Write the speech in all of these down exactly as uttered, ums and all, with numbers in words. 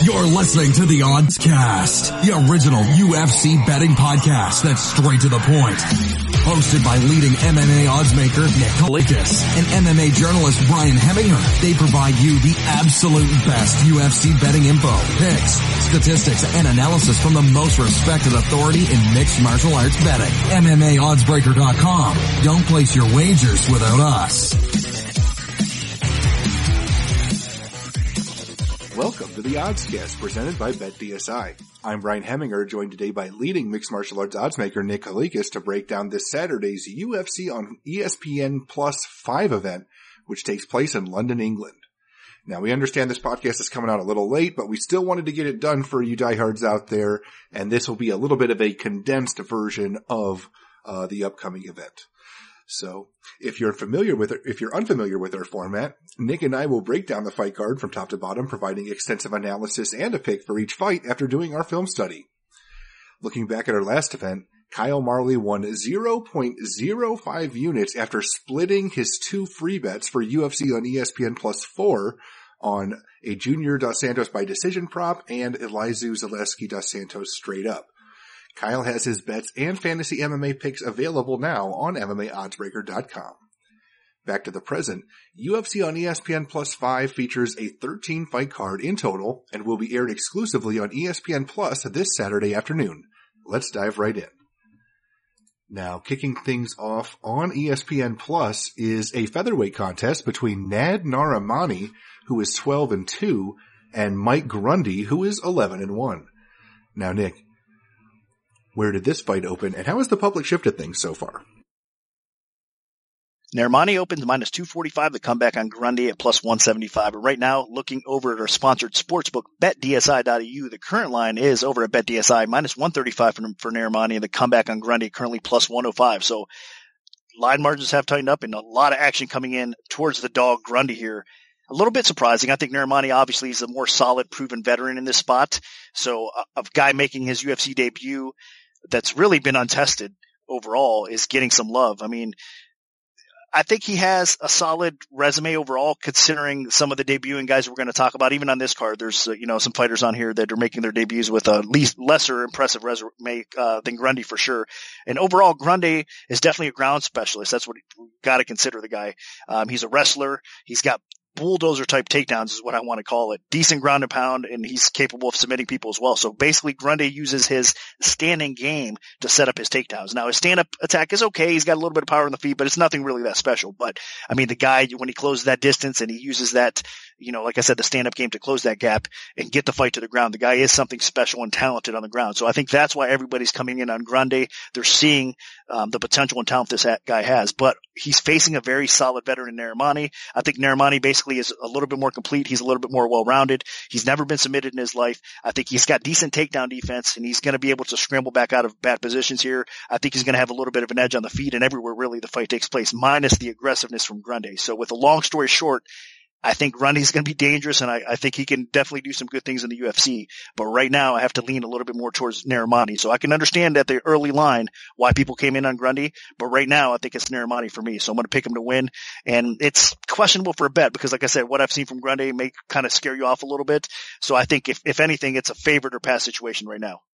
You're listening to the Odds Cast, the original U F C betting podcast that's straight to the point. Hosted by leading M M A oddsmaker Nick Kalikas and M M A journalist Brian Heminger. They provide you the absolute best U F C betting info, picks, statistics, and analysis from the most respected authority in mixed martial arts betting. M M A oddsbreaker dot com. Don't place your wagers without us. Welcome to the Oddscast, presented by BetDSI. I'm Brian Heminger, joined today by leading mixed martial arts oddsmaker Nick Kalikas to break down this Saturday's U F C on E S P N Plus five event, which takes place in London, England. Now, we understand this podcast is coming out a little late, but we still wanted to get it done for you diehards out there, and this will be a little bit of a condensed version of uh, the upcoming event. So, if you're familiar with it, if you're unfamiliar with our format, Nick and I will break down the fight card from top to bottom, providing extensive analysis and a pick for each fight after doing our film study. Looking back at our last event, Kyle Marley won zero point zero five units after splitting his two free bets for U F C on E S P N Plus four on a Junior Dos Santos by decision prop and Elizeu Zaleski Dos Santos straight up. Kyle has his bets and fantasy M M A picks available now on M M A oddsbreaker dot com. Back to the present, U F C on E S P N Plus five features a thirteen fight card in total and will be aired exclusively on E S P N Plus this Saturday afternoon. Let's dive right in. Now, kicking things off on E S P N Plus is a featherweight contest between Nad Narimani, who is twelve and two, and Mike Grundy, who is eleven and one. Now, Nick, where did this fight open, and how has the public shifted things so far? Narimani opens minus two forty-five, the comeback on Grundy at plus one seventy-five. But right now, looking over at our sponsored sportsbook, bet D S I dot E U, the current line is over at BetDSI, minus one thirty-five for, for Narimani, and the comeback on Grundy currently plus one oh five. So line margins have tightened up, and a lot of action coming in towards the dog Grundy here. A little bit surprising. I think Narimani obviously is a more solid, proven veteran in this spot. So a, a guy making his U F C debut that's really been untested overall is getting some love. I mean, I think he has a solid resume overall, considering some of the debuting guys we're going to talk about. Even on this card, there's uh, you know some fighters on here that are making their debuts with a least lesser impressive resume uh, than Grundy for sure. And overall, Grundy is definitely a ground specialist. That's what you got to consider the guy. Um, he's a wrestler. He's got bulldozer type takedowns is what I want to call it. Decent ground and pound, and he's capable of submitting people as well. So basically Grundy uses his standing game to set up his takedowns. Now his stand up attack is okay. He's got a little bit of power on the feet, but it's nothing really that special. But I mean, the guy, when he closes that distance and he uses that, you know, like I said, the stand up game to close that gap and get the fight to the ground, the guy is something special and talented on the ground. So I think that's why everybody's coming in on Grundy. They're seeing um, the potential and talent this guy has, but he's facing a very solid veteran in Narimani. I think Narimani basically is a little bit more complete. He's a little bit more well-rounded. He's never been submitted in his life. I think he's got decent takedown defense, and he's going to be able to scramble back out of bad positions here. I think he's going to have a little bit of an edge on the feet and everywhere really the fight takes place, minus the aggressiveness from Grundy. So with a long story short, I think Grundy's going to be dangerous, and I, I think he can definitely do some good things in the U F C. But right now, I have to lean a little bit more towards Narimani. So I can understand at the early line why people came in on Grundy, but right now, I think it's Narimani for me. So I'm going to pick him to win. And it's questionable for a bet because, like I said, what I've seen from Grundy may kind of scare you off a little bit. So I think if, if anything, it's a favorite or pass situation right now.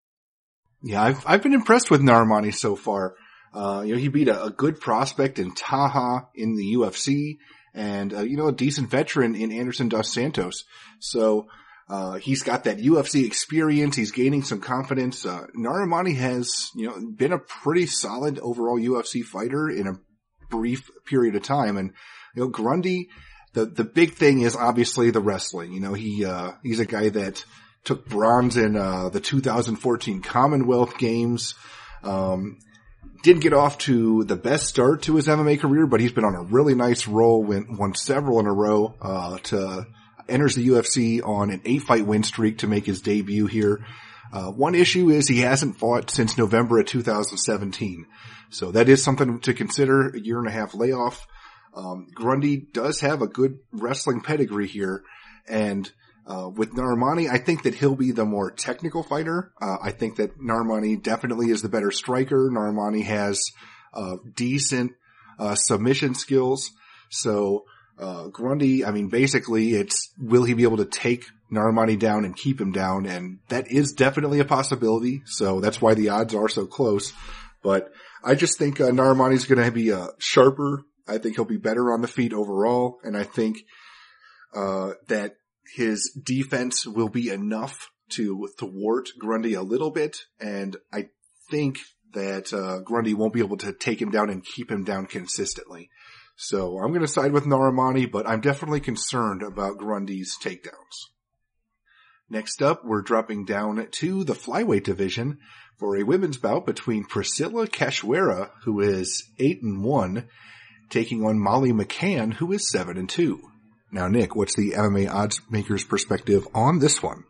Yeah, I've I've been impressed with Narimani so far. Uh, you know, he beat a, a good prospect in Taha in the U F C. And, uh, you know, a decent veteran in Anderson Dos Santos. So, uh, he's got that U F C experience. He's gaining some confidence. Uh, Narimani has, you know, been a pretty solid overall U F C fighter in a brief period of time. And, you know, Grundy, the, the big thing is obviously the wrestling. You know, he, uh, he's a guy that took bronze in, uh, the two thousand fourteen Commonwealth Games. Um, Didn't get off to the best start to his M M A career, but he's been on a really nice roll, win, won several in a row, uh, to, enters the U F C on an eight fight win streak to make his debut here. Uh, one issue is he hasn't fought since November of two thousand seventeen. So that is something to consider, a year and a half layoff. Um, Grundy does have a good wrestling pedigree here, and Uh, with Narimani, I think that he'll be the more technical fighter. Uh, I think that Narimani definitely is the better striker. Narimani has, uh, decent, uh, submission skills. So, uh, Grundy, I mean, basically it's, will he be able to take Narimani down and keep him down, and that is definitely a possibility. So that's why the odds are so close. But I just think uh, Narimani's going to be uh, sharper. I think he'll be better on the feet overall, and I think uh that his defense will be enough to thwart Grundy a little bit, and I think that uh Grundy won't be able to take him down and keep him down consistently. So I'm going to side with Narimani, but I'm definitely concerned about Grundy's takedowns. Next up, we're dropping down to the flyweight division for a women's bout between Priscilla Cachoeira, who is eight and one, taking on Molly McCann, who is seven and two. Now, Nick, what's the M M A odds maker's perspective on this one?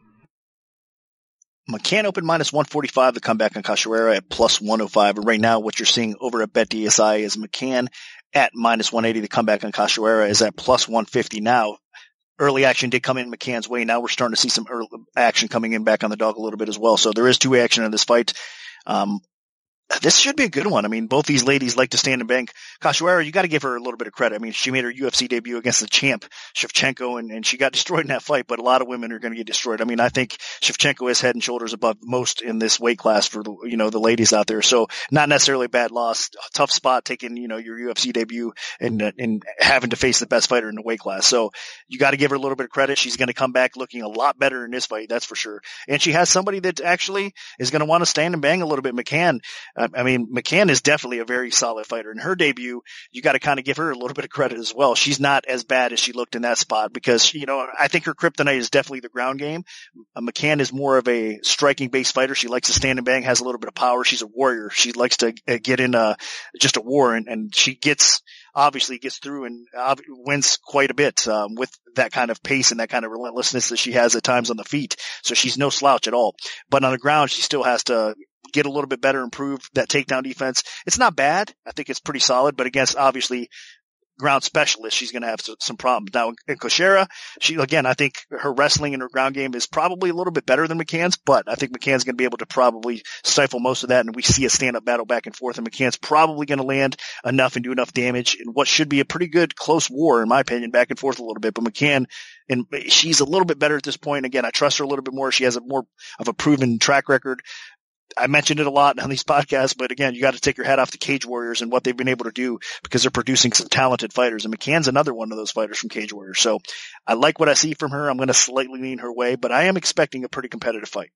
McCann opened minus one forty-five, the comeback on Cachoeira at plus one oh five. And right now, what you're seeing over at BetDSI is McCann at minus one eighty. The comeback on Cachoeira is at plus one fifty now. Early action did come in McCann's way. Now we're starting to see some early action coming in back on the dog a little bit as well. So there is two action in this fight. Um, This should be a good one. I mean, both these ladies like to stand and bank. Cachoeira, you got to give her a little bit of credit. I mean, she made her U F C debut against the champ, Shevchenko, and, and she got destroyed in that fight, but a lot of women are going to get destroyed. I mean, I think Shevchenko is head and shoulders above most in this weight class for the, you know, the ladies out there. So not necessarily a bad loss. A tough spot taking, you know, your U F C debut and, and having to face the best fighter in the weight class. So you got to give her a little bit of credit. She's going to come back looking a lot better in this fight, that's for sure. And she has somebody that actually is going to want to stand and bang a little bit. McCann, uh, I mean, McCann is definitely a very solid fighter. In her debut, you got to kind of give her a little bit of credit as well. She's not as bad as she looked in that spot because, you know, I think her kryptonite is definitely the ground game. Uh, McCann is more of a striking-based fighter. She likes to stand and bang, has a little bit of power. She's a warrior. She likes to uh, get in uh, just a war, and, and she gets obviously gets through and uh, wins quite a bit um, with that kind of pace and that kind of relentlessness that she has at times on the feet. So she's no slouch at all. But on the ground, she still has to get a little bit better, improve that takedown defense. It's not bad. I think it's pretty solid, but against obviously ground specialist, she's going to have some problems. Now in Cachoeira, she, again, I think her wrestling and her ground game is probably a little bit better than McCann's, but I think McCann's going to be able to probably stifle most of that. And we see a stand up battle back and forth, and McCann's probably going to land enough and do enough damage in what should be a pretty good close war, in my opinion, back and forth a little bit. But McCann, and she's a little bit better at this point. Again, I trust her a little bit more. She has a more of a proven track record. I mentioned it a lot on these podcasts, but again, you got to take your hat off to Cage Warriors and what they've been able to do because they're producing some talented fighters. And McCann's another one of those fighters from Cage Warriors. So I like what I see from her. I'm going to slightly lean her way, but I am expecting a pretty competitive fight.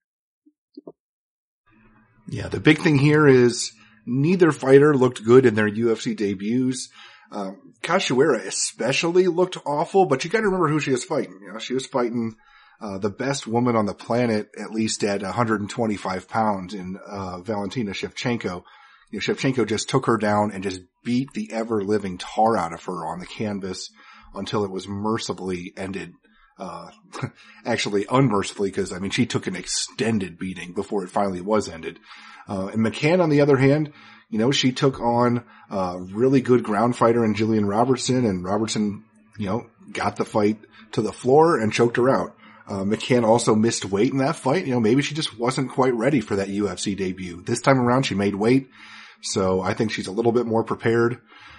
Yeah, the big thing here is neither fighter looked good in their U F C debuts. Um, Cachoeira especially looked awful, but you got to remember who she was fighting. You know, she was fighting Uh, the best woman on the planet, at least at one hundred twenty-five pounds, in uh, Valentina Shevchenko. You know, Shevchenko just took her down and just beat the ever-living tar out of her on the canvas until it was mercifully ended. Uh, actually unmercifully, because, I mean, she took an extended beating before it finally was ended. Uh, and McCann, on the other hand, you know, she took on a really good ground fighter in Jillian Robertson, and Robertson, you know, got the fight to the floor and choked her out. Uh, McCann also missed weight in that fight. You know, maybe she just wasn't quite ready for that U F C debut. This time around, she made weight. So I think she's a little bit more prepared.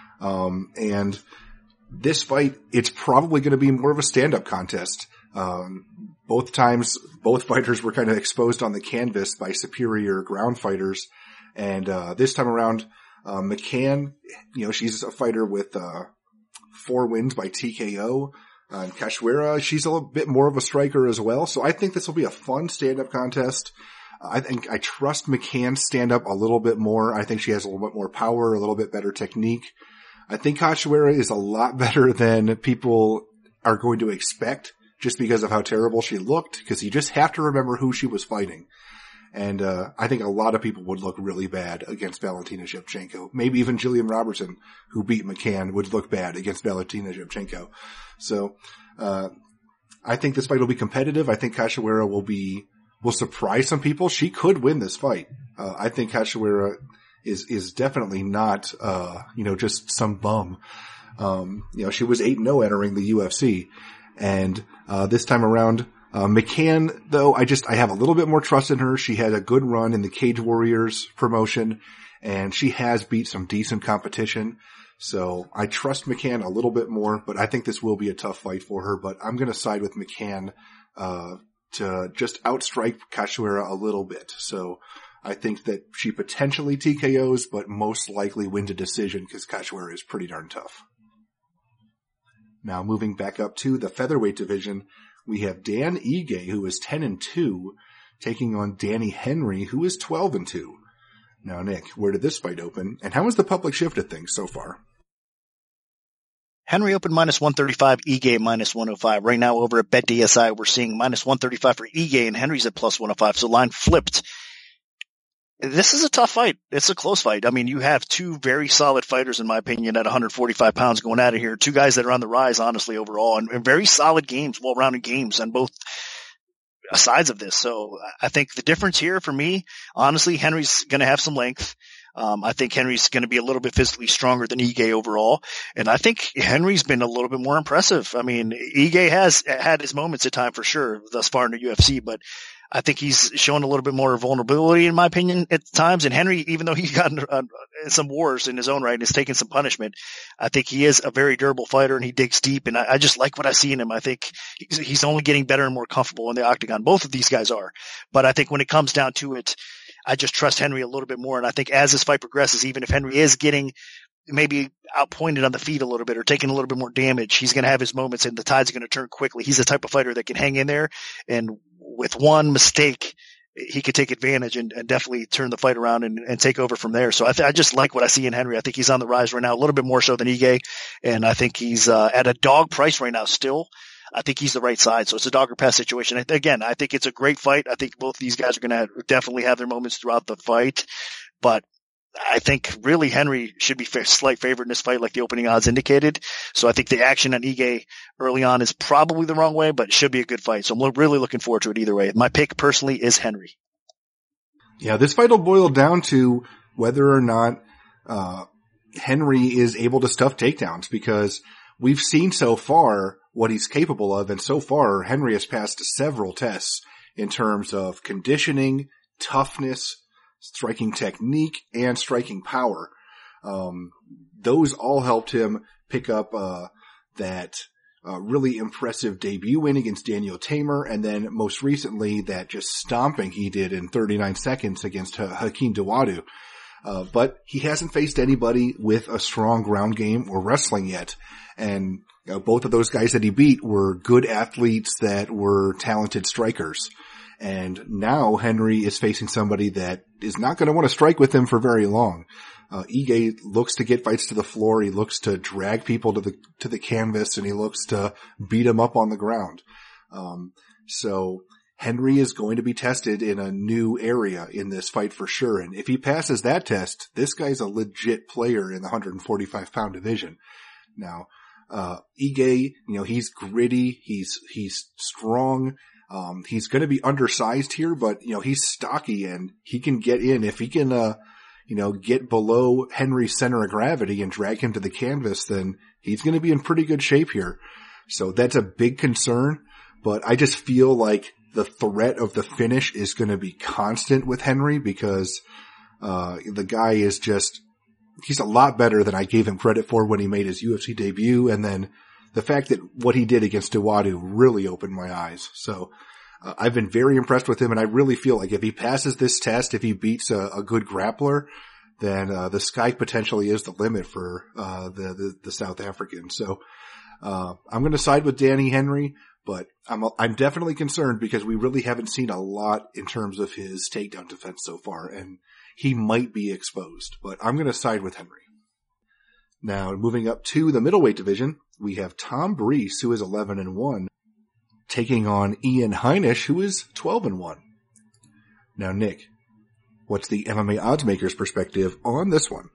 Um, and this fight, it's probably going to be more of a stand-up contest. Um, both times, both fighters were kind of exposed on the canvas by superior ground fighters. And, uh, this time around, uh, McCann, you know, she's a fighter with, uh, four wins by T K O. Uh, and Cachoeira, she's a little bit more of a striker as well. So I think this will be a fun stand-up contest. Uh, I think I trust McCann stand up a little bit more. I think she has a little bit more power, a little bit better technique. I think Cachoeira is a lot better than people are going to expect just because of how terrible she looked, because you just have to remember who she was fighting. And uh I think a lot of people would look really bad against Valentina Shevchenko. Maybe even Jillian Robertson, who beat McCann, would look bad against Valentina Shevchenko. So uh I think this fight will be competitive. I think Cachoeira will be will surprise some people. She could win this fight. Uh I think Cachoeira is is definitely not uh you know just some bum. Um you know she was eight and oh entering the U F C, and uh this time around, Uh, McCann, though, I just, I have a little bit more trust in her. She had a good run in the Cage Warriors promotion, and she has beat some decent competition. So I trust McCann a little bit more, but I think this will be a tough fight for her. But I'm going to side with McCann uh to just outstrike Cachoeira a little bit. So I think that she potentially T K Os, but most likely wins a decision because Cachoeira is pretty darn tough. Now moving back up to the featherweight division, we have Dan Ige, who is ten and two, taking on Danny Henry, who is twelve and two. Now, Nick, where did this fight open, and how has the public shifted things so far? Henry opened minus one thirty-five, Ige minus one oh five. Right now over at BetDSI, we're seeing minus one thirty-five for Ige, and Henry's at plus one oh five, so line flipped. This is a tough fight. It's a close fight. I mean, you have two very solid fighters, in my opinion, at one forty-five pounds going out of here. Two guys that are on the rise, honestly, overall, and, and very solid games, well-rounded games on both sides of this. So I think the difference here for me, honestly, Henry's going to have some length. Um, I think Henry's going to be a little bit physically stronger than Ige overall. And I think Henry's been a little bit more impressive. I mean, Ige has had his moments at time for sure thus far in the U F C, but I think he's shown a little bit more vulnerability, in my opinion, at times. And Henry, even though he's gotten uh, some wars in his own right and has taken some punishment, I think he is a very durable fighter and he digs deep. And I, I just like what I see in him. I think he's, he's only getting better and more comfortable in the octagon. Both of these guys are. But I think when it comes down to it, I just trust Henry a little bit more. And I think as this fight progresses, even if Henry is getting maybe outpointed on the feet a little bit or taking a little bit more damage, he's going to have his moments and the tide's going to turn quickly. He's the type of fighter that can hang in there, and with one mistake, he could take advantage and, and definitely turn the fight around and, and take over from there. So I, th- I just like what I see in Henry. I think he's on the rise right now, a little bit more so than Ige, and I think he's uh, at a dog price right now still. I think he's the right side. So it's a dog or pass situation. Again, I think it's a great fight. I think both these guys are going to definitely have their moments throughout the fight, but I think really Henry should be fa- slight favorite in this fight, like the opening odds indicated. So I think the action on Ige early on is probably the wrong way, but it should be a good fight. So I'm lo- really looking forward to it either way. My pick personally is Henry. Yeah, this fight will boil down to whether or not uh Henry is able to stuff takedowns, because we've seen so far what he's capable of, and so far Henry has passed several tests in terms of conditioning, toughness, striking technique, and striking power. Um, those all helped him pick up uh that uh, really impressive debut win against Daniel Tamer, and then most recently that just stomping he did in thirty-nine seconds against ha- Hakeem Dawodu. Uh, but he hasn't faced anybody with a strong ground game or wrestling yet. And you know, both of those guys that he beat were good athletes that were talented strikers. And now Henry is facing somebody that is not going to want to strike with him for very long. Uh, Ige looks to get fights to the floor. He looks to drag people to the, to the canvas, and he looks to beat them up on the ground. Um, so Henry is going to be tested in a new area in this fight for sure. And if he passes that test, this guy's a legit player in the one forty-five pound division. Now, uh, Ige, you know, he's gritty. He's, he's strong. Um, he's going to be undersized here, but, you know, he's stocky and he can get in. If he can, uh, you know, get below Henry's center of gravity and drag him to the canvas, then he's going to be in pretty good shape here. So that's a big concern, but I just feel like the threat of the finish is going to be constant with Henry, because, uh, the guy is just, he's a lot better than I gave him credit for when he made his U F C debut. And then the fact that what he did against Dawodu really opened my eyes. So uh, I've been very impressed with him, and I really feel like if he passes this test, if he beats a, a good grappler, then uh, the sky potentially is the limit for uh, the, the the South African. So uh, I'm going to side with Danny Henry, but I'm I'm definitely concerned because we really haven't seen a lot in terms of his takedown defense so far, and he might be exposed. But I'm going to side with Henry. Now, moving up to the middleweight division, we have Tom Breese, who is eleven and one, taking on Ian Heinisch, who is twelve and one. Now, Nick, what's the M M A oddsmakers' perspective on this one?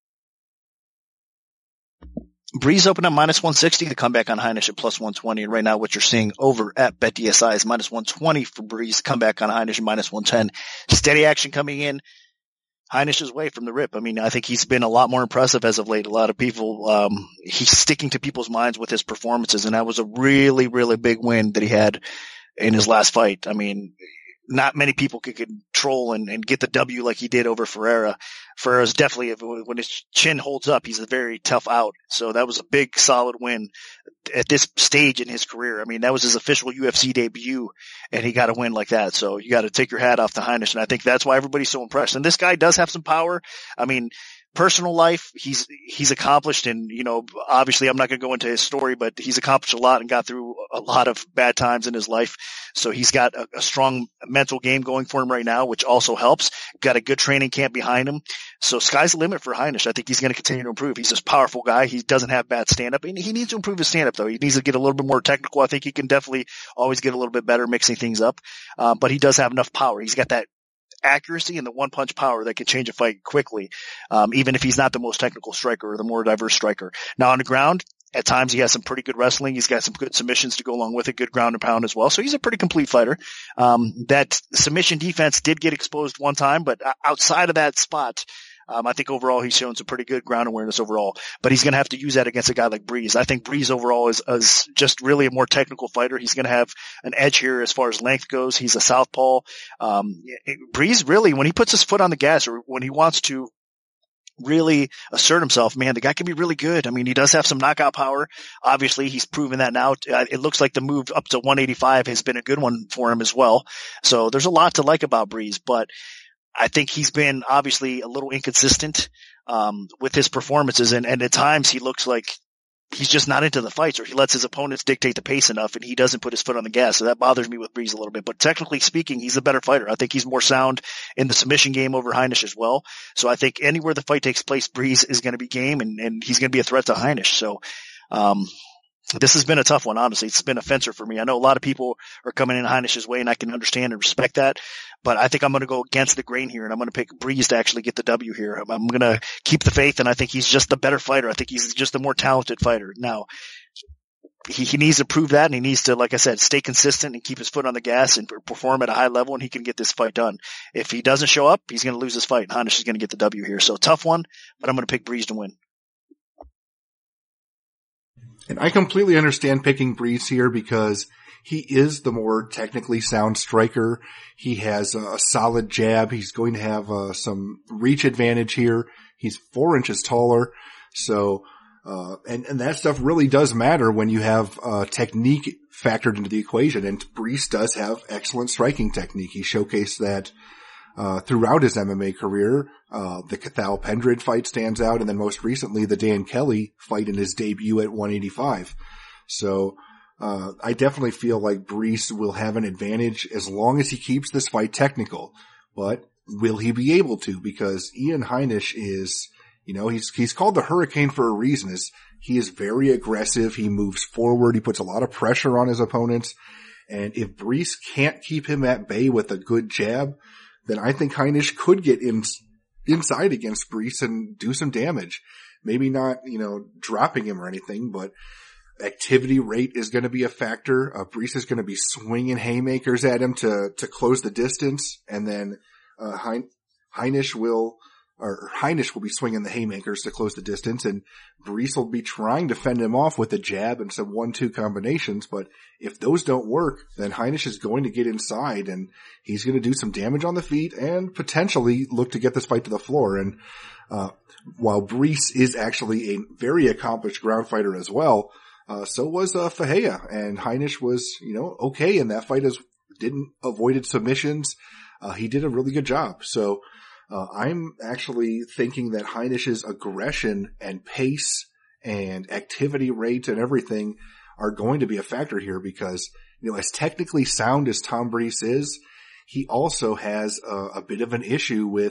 Breeze opened up minus one sixty, the comeback on Heinisch at plus one twenty. And right now what you're seeing over at BetDSI is minus one twenty for Breeze, comeback on Heinisch at minus one ten. Steady action coming in Heinisch's way from the rip. I mean, I think he's been a lot more impressive as of late. A lot of people, um, he's sticking to people's minds with his performances, and that was a really, really big win that he had in his last fight. I mean, not many people could, could troll and, and get the W like he did over Ferreira. Ferreira's definitely, when his chin holds up, he's a very tough out. So that was a big, solid win at this stage in his career. I mean, that was his official U F C debut, and he got a win like that. So you got to take your hat off to Heinisch, and I think that's why everybody's so impressed. And this guy does have some power. I mean, personal life, he's he's accomplished, and you know, obviously I'm not going to go into his story, but he's accomplished a lot and got through a lot of bad times in his life. So he's got a, a strong mental game going for him right now, which also helps. Got a good training camp behind him. So sky's the limit for Heinisch. I think he's going to continue to improve. He's a powerful guy. He doesn't have bad stand-up, and he needs to improve his stand-up though. He needs to get a little bit more technical. I think he can definitely always get a little bit better mixing things up. Uh, but he does have enough power. He's got that accuracy and the one punch power that can change a fight quickly, um, even if he's not the most technical striker or the more diverse striker. Now on the ground, at times he has some pretty good wrestling. He's got some good submissions to go along with it, good ground and pound as well. So he's a pretty complete fighter. Um, that submission defense did get exposed one time, but outside of that spot, Um, I think overall he's shown some pretty good ground awareness overall, but he's going to have to use that against a guy like Breeze. I think Breeze overall is, is just really a more technical fighter. He's going to have an edge here as far as length goes. He's a southpaw. Um, Breeze really, when he puts his foot on the gas or when he wants to really assert himself, man, the guy can be really good. I mean, he does have some knockout power. Obviously, he's proven that now. It looks like the move up to one eighty-five has been a good one for him as well. So there's a lot to like about Breeze, but I think he's been obviously a little inconsistent um, with his performances, and, and at times he looks like he's just not into the fights, or he lets his opponents dictate the pace enough, and he doesn't put his foot on the gas. So that bothers me with Breeze a little bit. But technically speaking, he's a better fighter. I think he's more sound in the submission game over Heinisch as well. So I think anywhere the fight takes place, Breeze is going to be game, and, and he's going to be a threat to Heinisch. So um this has been a tough one, honestly. It's been a fencer for me. I know a lot of people are coming in Heinisch's way, and I can understand and respect that. But I think I'm going to go against the grain here, and I'm going to pick Breeze to actually get the W here. I'm, I'm going to keep the faith, and I think he's just the better fighter. I think he's just a more talented fighter. Now, he, he needs to prove that, and he needs to, like I said, stay consistent and keep his foot on the gas and perform at a high level, and he can get this fight done. If he doesn't show up, he's going to lose this fight, and Heinisch is going to get the W here. So tough one, but I'm going to pick Breeze to win. And I completely understand picking Breeze here because he is the more technically sound striker. He has a, a solid jab. He's going to have uh, some reach advantage here. He's four inches taller. So, uh, and, and that stuff really does matter when you have uh, technique factored into the equation. And Breeze does have excellent striking technique. He showcased that Uh, throughout his M M A career. Uh, the Cathal Pendred fight stands out, and then most recently the Dan Kelly fight in his debut at one eighty-five. So, uh, I definitely feel like Breeze will have an advantage as long as he keeps this fight technical. But will he be able to? Because Ian Heinisch is, you know, he's, he's called the Hurricane for a reason. Is he is very aggressive. He moves forward. He puts a lot of pressure on his opponents. And if Breeze can't keep him at bay with a good jab, then I think Heinisch could get in, inside against Breeze and do some damage. Maybe not, you know, dropping him or anything, but activity rate is going to be a factor. Uh, Breeze is going to be swinging haymakers at him to, to close the distance. And then, uh, hein- Heinisch will, or Heinisch will be swinging the haymakers to close the distance, and Breeze will be trying to fend him off with a jab and some one two combinations. But if those don't work, then Heinisch is going to get inside, and he's going to do some damage on the feet and potentially look to get this fight to the floor. And uh while Breeze is actually a very accomplished ground fighter as well, uh so was uh Fahea, and Heinisch was, you know, okay in that fight, as didn't avoided submissions. Uh he did a really good job. So Uh, I'm actually thinking that Heinisch's aggression and pace and activity rate and everything are going to be a factor here because, you know, as technically sound as Tom Breeze is, he also has a, a bit of an issue with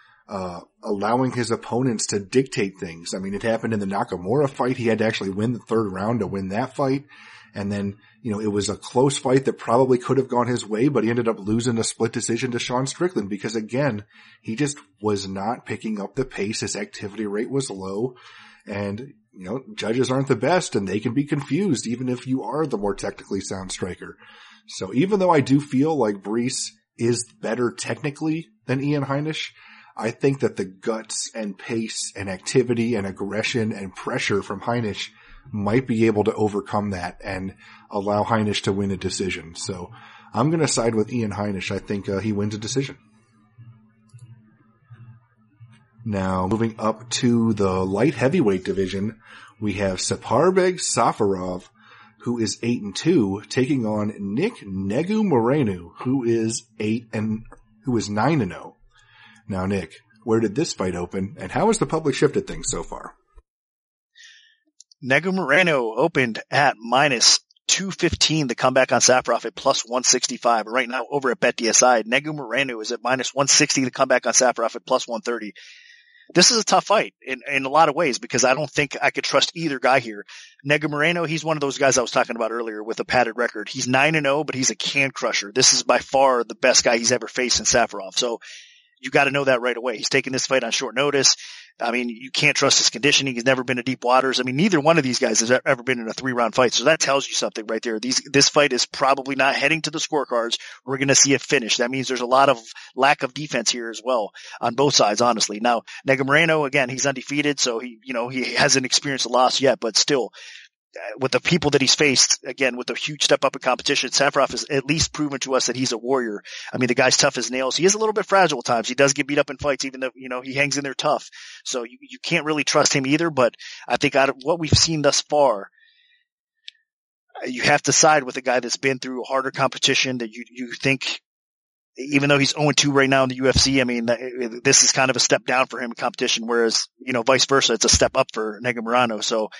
uh allowing his opponents to dictate things. I mean, it happened in the Nakamura fight. He had to actually win the third round to win that fight. And then, you know, it was a close fight that probably could have gone his way, but he ended up losing a split decision to Sean Strickland because, again, he just was not picking up the pace. His activity rate was low. And, you know, judges aren't the best, and they can be confused even if you are the more technically sound striker. So even though I do feel like Breeze is better technically than Ian Heinisch, I think that the guts and pace and activity and aggression and pressure from Heinisch might be able to overcome that and allow Heinisch to win a decision. So I'm going to side with Ian Heinisch. I think uh, he wins a decision. Now, moving up to the light heavyweight division, we have Saparbeg Safarov, who is eight and two, taking on Nick Negu Moreno, who is eight and who is nine and zero. Now, Nick, where did this fight open, and how has the public shifted things so far? Negu Moreno opened at minus two fifteen. The comeback on Safarov at plus one sixty-five. Right now, over at BetDSI, Negu Moreno is at minus one sixty. The comeback on Safarov at plus one thirty. This is a tough fight in, in a lot of ways because I don't think I could trust either guy here. Negu Moreno, he's one of those guys I was talking about earlier with a padded record. He's nine and oh, but he's a can crusher. This is by far the best guy he's ever faced in Safarov. So you got to know that right away. He's taking this fight on short notice. I mean, you can't trust his conditioning. He's never been to deep waters. I mean, neither one of these guys has ever been in a three round fight. So that tells you something right there. These, this fight is probably not heading to the scorecards. We're going to see a finish. That means there's a lot of lack of defense here as well on both sides, honestly. Now, Negu Moreno, again, he's undefeated. So he, you know, he hasn't experienced a loss yet, but still, with the people that he's faced, again, with a huge step up in competition, Safarov has at least proven to us that he's a warrior. I mean, the guy's tough as nails. He is a little bit fragile at times. He does get beat up in fights, even though, you know, he hangs in there tough. So you, you can't really trust him either. But I think out of what we've seen thus far, you have to side with a guy that's been through harder competition that you, you think, even though he's oh and two right now in the U F C, I mean, this is kind of a step down for him in competition, whereas, you know, vice versa, it's a step up for Negu Moreno. So,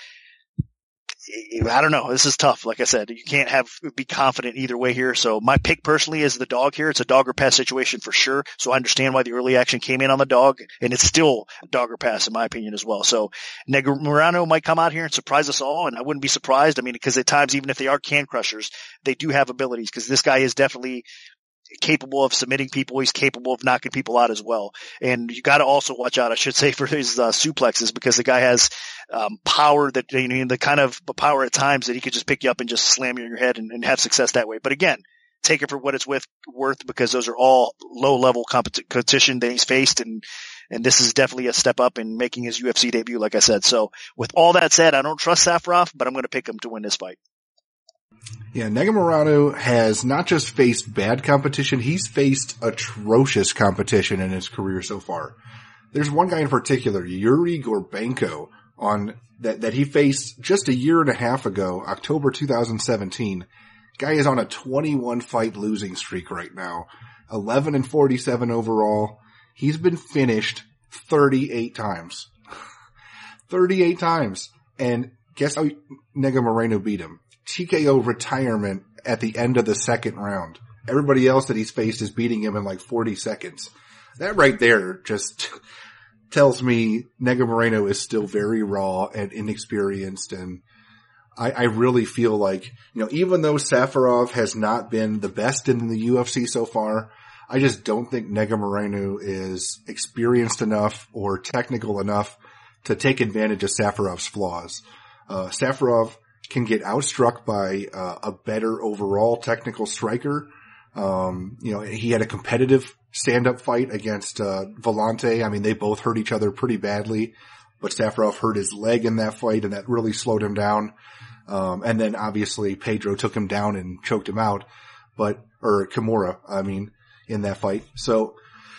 I don't know. This is tough. Like I said, you can't have be confident either way here. So my pick personally is the dog here. It's a dog or pass situation for sure. So I understand why the early action came in on the dog, and it's still a dog or pass in my opinion as well. So Negu Moreno might come out here and surprise us all, and I wouldn't be surprised. I mean, because at times, even if they are can crushers, they do have abilities because this guy is definitely capable of submitting people. He's capable of knocking people out as well. And you got to also watch out, I should say, for his uh, suplexes because the guy has um, power that, you know, the kind of power at times that he could just pick you up and just slam you in your head and, and have success that way. But again, take it for what it's with, worth because those are all low level compet- competition that he's faced. And, and this is definitely a step up in making his U F C debut, like I said. So with all that said, I don't trust Safarov, but I'm going to pick him to win this fight. Yeah, Negu Moreno has not just faced bad competition, he's faced atrocious competition in his career so far. There's one guy in particular, Yuri Gorbenko, on that, that he faced just a year and a half ago, October two thousand seventeen. Guy is on a twenty-one fight losing streak right now, eleven and forty-seven overall. He's been finished thirty-eight times. thirty-eight times. And guess how Negu Moreno beat him? T K O retirement at the end of the second round. Everybody else that he's faced is beating him in like forty seconds. That right there just tells me Negu Moreno is still very raw and inexperienced. And I, I really feel like, you know, even though Safarov has not been the best in the U F C so far, I just don't think Negu Moreno is experienced enough or technical enough to take advantage of Safarov's flaws. Uh, Safarov can get outstruck by uh, a better overall technical striker. Um, you know, he had a competitive stand-up fight against uh, Volante. I mean, they both hurt each other pretty badly, but Safarov hurt his leg in that fight, and that really slowed him down. Um, and then obviously Pedro took him down and choked him out, but or Kimura, I mean, in that fight. So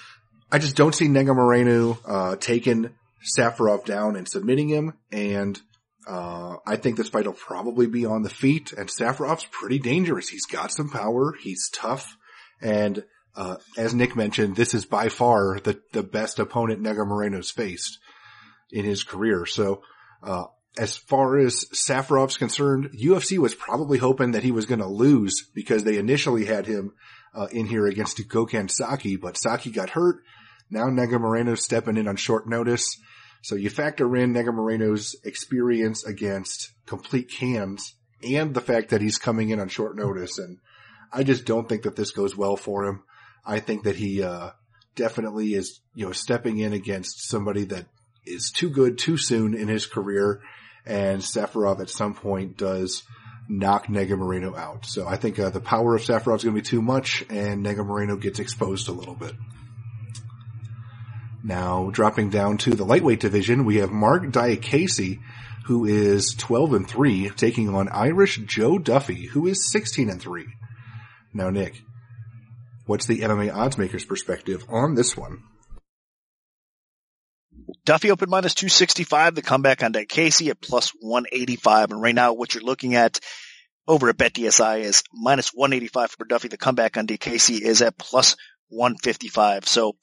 I just don't see Negu Moreno uh, taking Safarov down and submitting him, and Uh, I think this fight will probably be on the feet, and Safarov's pretty dangerous. He's got some power. He's tough. And, uh, as Nick mentioned, this is by far the, the best opponent Negu Moreno's faced in his career. So, uh, as far as Safarov's concerned, U F C was probably hoping that he was going to lose because they initially had him, uh, in here against Gokhan Saki, but Saki got hurt. Now Negu Moreno's stepping in on short notice. So you factor in Negu Moreno's experience against complete cans and the fact that he's coming in on short notice. And I just don't think that this goes well for him. I think that he, uh, definitely is, you know, stepping in against somebody that is too good too soon in his career. And Safarov at some point does knock Negu Moreno out. So I think, uh, the power of Safarov is going to be too much and Negu Moreno gets exposed a little bit. Now, dropping down to the lightweight division, we have Mark Diakese, who is twelve and three, taking on Irish Joe Duffy, who is sixteen and three. Now, Nick, what's the M M A oddsmaker's perspective on this one? Duffy opened minus two sixty-five. The comeback on Diakese at plus one eighty-five. And right now what you're looking at over at BetDSI is minus one eighty-five for Duffy. The comeback on Diakese is at plus one fifty-five. So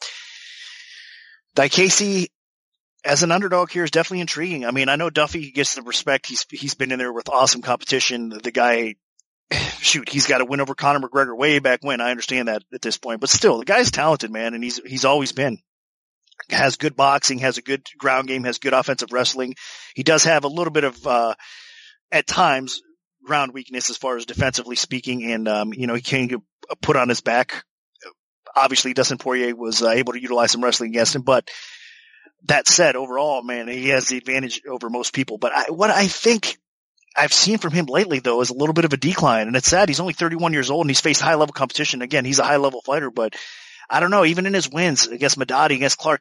Diakese as an underdog here is definitely intriguing. I mean, I know Duffy gets the respect. He's, he's been in there with awesome competition. The guy, shoot, he's got a win over Conor McGregor way back when. I understand that at this point, but still the guy's talented, man. And he's, he's always been. Has good boxing, has a good ground game, has good offensive wrestling. He does have a little bit of, uh, at times, ground weakness as far as defensively speaking. And, um, you know, he can get put on his back. Obviously, Dustin Poirier was uh, able to utilize some wrestling against him. But that said, overall, man, he has the advantage over most people. But I, what I think I've seen from him lately, though, is a little bit of a decline. And it's sad. He's only thirty-one years old and he's faced high level competition. Again, he's a high level fighter, but I don't know, even in his wins against Madadi, against Clark,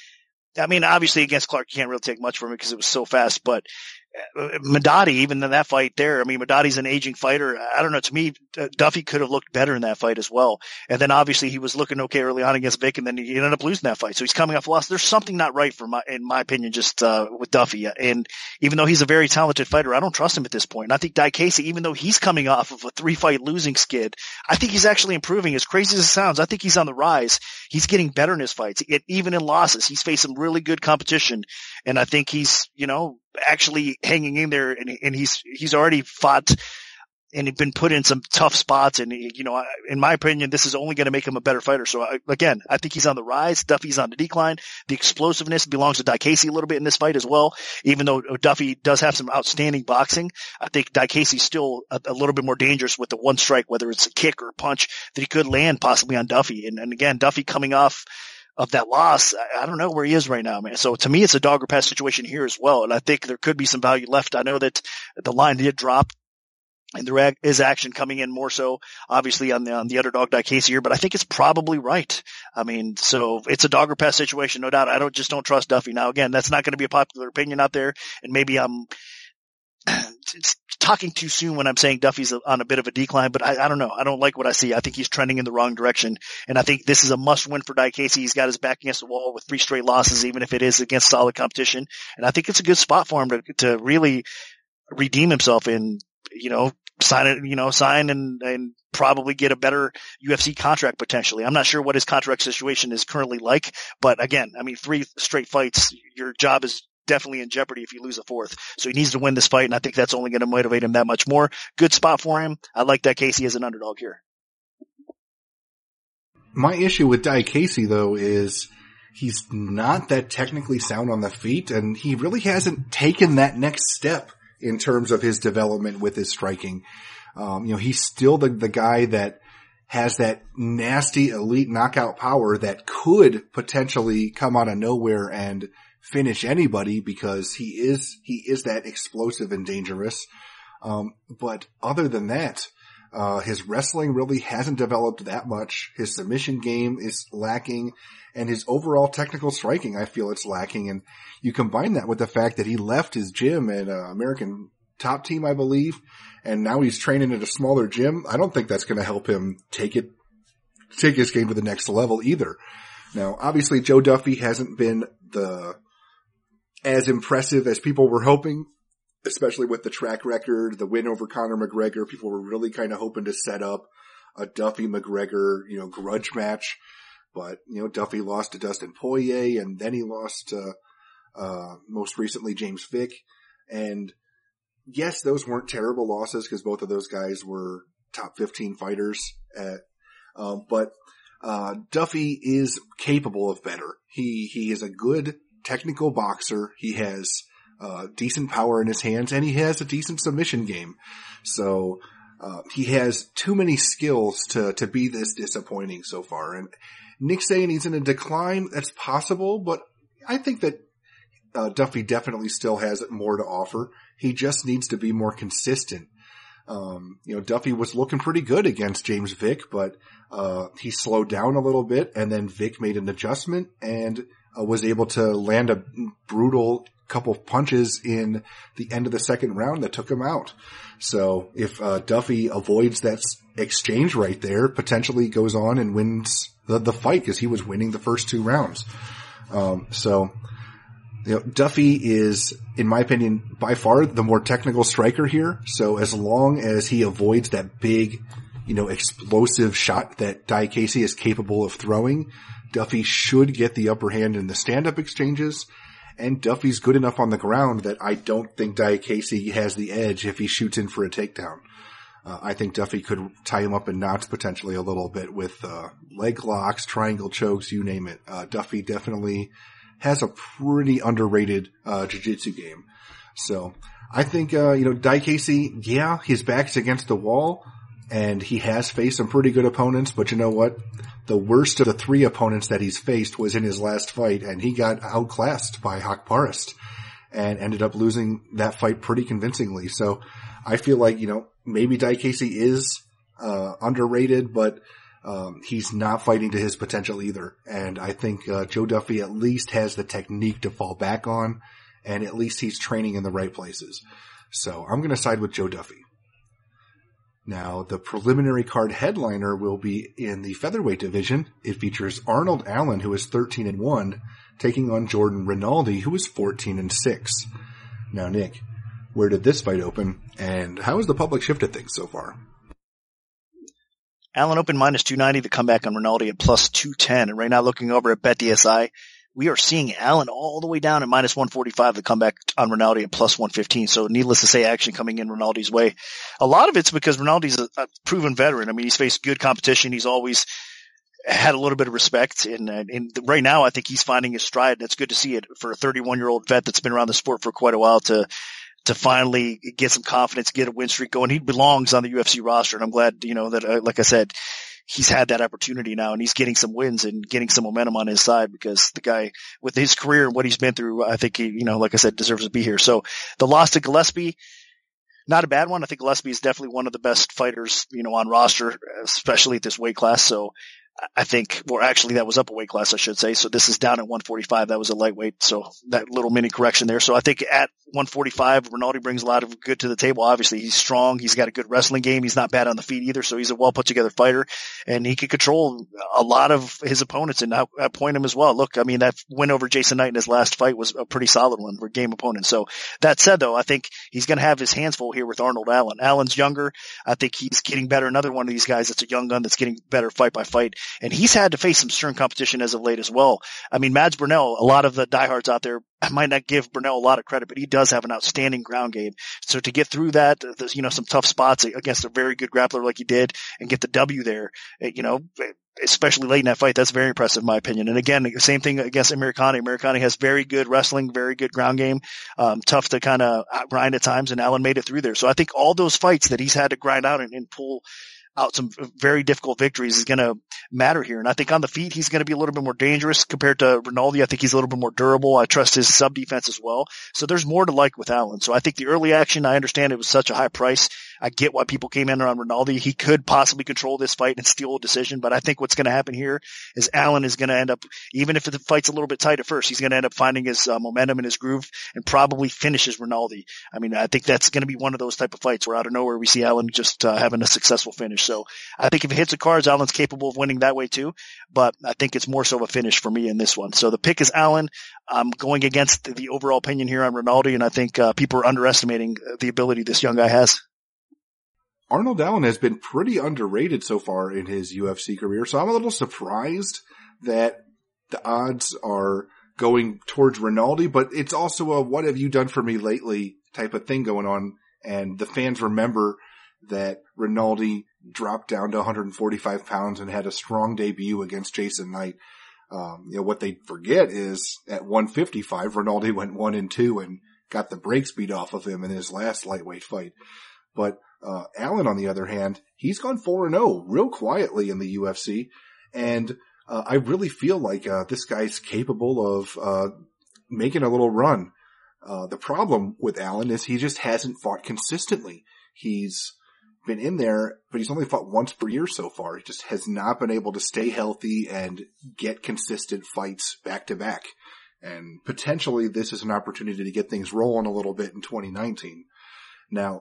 I mean, obviously against Clark, you can't really take much from it because it was so fast, but Madadi, even in that fight there, I mean, Madadi's an aging fighter. I don't know, to me, Duffy could have looked better in that fight as well. And then obviously he was looking okay early on against Vic, and then he ended up losing that fight. So he's coming off a loss. There's something not right for my, in my opinion, just, uh, with Duffy. And even though he's a very talented fighter, I don't trust him at this point. And I think Diakese, even though he's coming off of a three fight losing skid, I think he's actually improving. As crazy as it sounds, I think he's on the rise. He's getting better in his fights. It, even in losses, he's faced some really good competition. And I think he's, you know, actually hanging in there, and, and he's, he's already fought and been put in some tough spots. And, you know, in my opinion, this is only going to make him a better fighter. So I, again, I think he's on the rise. Duffy's on the decline. The explosiveness belongs to Diakese a little bit in this fight as well. Even though Duffy does have some outstanding boxing, I think Diakese's still a, a little bit more dangerous with the one strike, whether it's a kick or a punch that he could land possibly on Duffy. And, and again, Duffy coming off of that loss, I don't know where he is right now, man. So to me, it's a dog or pass situation here as well. And I think there could be some value left. I know that the line did drop and there is action coming in more so obviously on the, on the underdog Diakese here, but I think it's probably right. I mean, so it's a dog or pass situation, no doubt. I don't just don't trust Duffy. Now, again, that's not going to be a popular opinion out there. And maybe I'm it's talking too soon when I'm saying Duffy's on a bit of a decline, but I, I don't know. I don't like what I see. I think he's trending in the wrong direction. And I think this is a must win for Diakese. He's got his back against the wall with three straight losses, even if it is against solid competition. And I think it's a good spot for him to, to really redeem himself and, you know, sign it, you know, sign and, and probably get a better U F C contract potentially. I'm not sure what his contract situation is currently like, but again, I mean, three straight fights, your job is definitely in jeopardy if you lose a fourth. So he needs to win this fight, and I think that's only going to motivate him that much more. Good spot for him. I like Diakese as an underdog here. My issue with Diakese, though, is he's not that technically sound on the feet, and he really hasn't taken that next step in terms of his development with his striking. Um, you know, he's still the, the guy that has that nasty elite knockout power that could potentially come out of nowhere and finish anybody because he is, he is that explosive and dangerous. Um, but other than that, uh, his wrestling really hasn't developed that much. His submission game is lacking, and his overall technical striking, I feel it's lacking. And you combine that with the fact that he left his gym at uh, American Top Team, I believe, and now he's training at a smaller gym. I don't think that's going to help him take it, take his game to the next level either. Now, obviously, Joe Duffy hasn't been the as impressive as people were hoping, especially with the track record, the win over Conor McGregor. People were really kind of hoping to set up a Duffy McGregor, you know, grudge match. But, you know, Duffy lost to Dustin Poirier, and then he lost to, uh, most recently James Vick. And yes, those weren't terrible losses because both of those guys were top fifteen fighters at, um, but, uh, Duffy is capable of better. He, he is a good technical boxer. He has uh decent power in his hands, and he has a decent submission game. So uh he has too many skills to to be this disappointing so far. And Nick saying he's in a decline, that's possible, but I think that uh Duffy definitely still has more to offer. He just needs to be more consistent. Um you know, Duffy was looking pretty good against James Vick, but uh he slowed down a little bit, and then Vick made an adjustment and Uh, was able to land a brutal couple of punches in the end of the second round that took him out. So if uh, Duffy avoids that exchange right there, potentially goes on and wins the, the fight because he was winning the first two rounds. Um, so You know, Duffy is, in my opinion, by far the more technical striker here. So as long as he avoids that big, you know, explosive shot that Diakese is capable of throwing, Duffy should get the upper hand in the stand-up exchanges. And Duffy's good enough on the ground that I don't think Diakese has the edge if he shoots in for a takedown. Uh, I think Duffy could tie him up in knots potentially a little bit with uh, leg locks, triangle chokes, you name it. Uh, Duffy definitely has a pretty underrated uh jiu-jitsu game. So I think, uh, you know, Diakese, yeah, his back's against the wall, and he has faced some pretty good opponents, but you know what? The worst of the three opponents that he's faced was in his last fight, and he got outclassed by Haqparast and ended up losing that fight pretty convincingly. So I feel like, you know, maybe Diakese is uh underrated, but Um, he's not fighting to his potential either. And I think, uh, Joe Duffy at least has the technique to fall back on, and at least he's training in the right places. So I'm going to side with Joe Duffy. Now, the preliminary card headliner will be in the featherweight division. It features Arnold Allen, who is thirteen and one, taking on Jordan Rinaldi, who is fourteen and six. Now, Nick, where did this fight open, and how has the public shifted things so far? Allen open minus two ninety, the comeback on Rinaldi at plus two ten. And right now looking over at BetDSI, we are seeing Allen all the way down at minus one forty-five, the comeback on Rinaldi at plus one fifteen. So needless to say, action coming in Rinaldi's way. A lot of it's because Rinaldi's a, a proven veteran. I mean, he's faced good competition. He's always had a little bit of respect. And, and right now I think he's finding his stride. That's good to see it for a thirty-one-year-old vet that's been around the sport for quite a while to to finally get some confidence, get a win streak going. He belongs on the U F C roster. And I'm glad, you know, that, uh, like I said, he's had that opportunity now and he's getting some wins and getting some momentum on his side because the guy with his career and what he's been through, I think he, you know, like I said, deserves to be here. So the loss to Gillespie, not a bad one. I think Gillespie is definitely one of the best fighters, you know, on roster, especially at this weight class. So I think, or actually that was up a weight class, I should say. So this is down at one forty-five. That was a lightweight. So that little mini correction there. So I think at one forty-five, Rinaldi brings a lot of good to the table. Obviously he's strong. He's got a good wrestling game. He's not bad on the feet either. So he's a well put together fighter and he can control a lot of his opponents and outpoint him as well. Look, I mean, that win over Jason Knight in his last fight was a pretty solid one for game opponent. So that said though, I think he's going to have his hands full here with Arnold Allen. Allen's younger. I think he's getting better. Another one of these guys that's a young gun that's getting better fight by fight. And he's had to face some stern competition as of late as well. I mean, Mads Burnell, a lot of the diehards out there might not give Burnell a lot of credit, but he does have an outstanding ground game. So to get through that, there's, you know, some tough spots against a very good grappler like he did and get the W there, you know, especially late in that fight, that's very impressive in my opinion. And again, the same thing against Americani. Americani has very good wrestling, very good ground game, um, tough to kind of grind at times, and Allen made it through there. So I think all those fights that he's had to grind out and, and pull out some very difficult victories is going to matter here. And I think on the feet, he's going to be a little bit more dangerous compared to Rinaldi. I think he's a little bit more durable. I trust his sub defense as well. So there's more to like with Allen. So I think the early action, I understand it was such a high price. I get why people came in on Rinaldi. He could possibly control this fight and steal a decision, but I think what's going to happen here is Allen is going to end up, even if the fight's a little bit tight at first, he's going to end up finding his uh, momentum and his groove and probably finishes Rinaldi. I mean, I think that's going to be one of those type of fights where out of nowhere we see Allen just uh, having a successful finish. So I think if it hits the cards, Allen's capable of winning that way too, but I think it's more so of a finish for me in this one. So the pick is Allen. I'm going against the overall opinion here on Rinaldi, and I think uh, people are underestimating the ability this young guy has. Arnold Allen has been pretty underrated so far in his U F C career, so I'm a little surprised that the odds are going towards Rinaldi, but it's also a what have you done for me lately type of thing going on, and the fans remember that Rinaldi dropped down to one forty-five pounds and had a strong debut against Jason Knight. Um, you know, what they forget is at one fifty-five, Rinaldi went one and two and got the brakes beat off of him in his last lightweight fight. But Uh, Allen, on the other hand, he's gone four and oh real quietly in the U F C. And, uh, I really feel like, uh, this guy's capable of, uh, making a little run. Uh, the problem with Allen is he just hasn't fought consistently. He's been in there, but he's only fought once per year so far. He just has not been able to stay healthy and get consistent fights back to back. And potentially this is an opportunity to get things rolling a little bit in twenty nineteen. Now,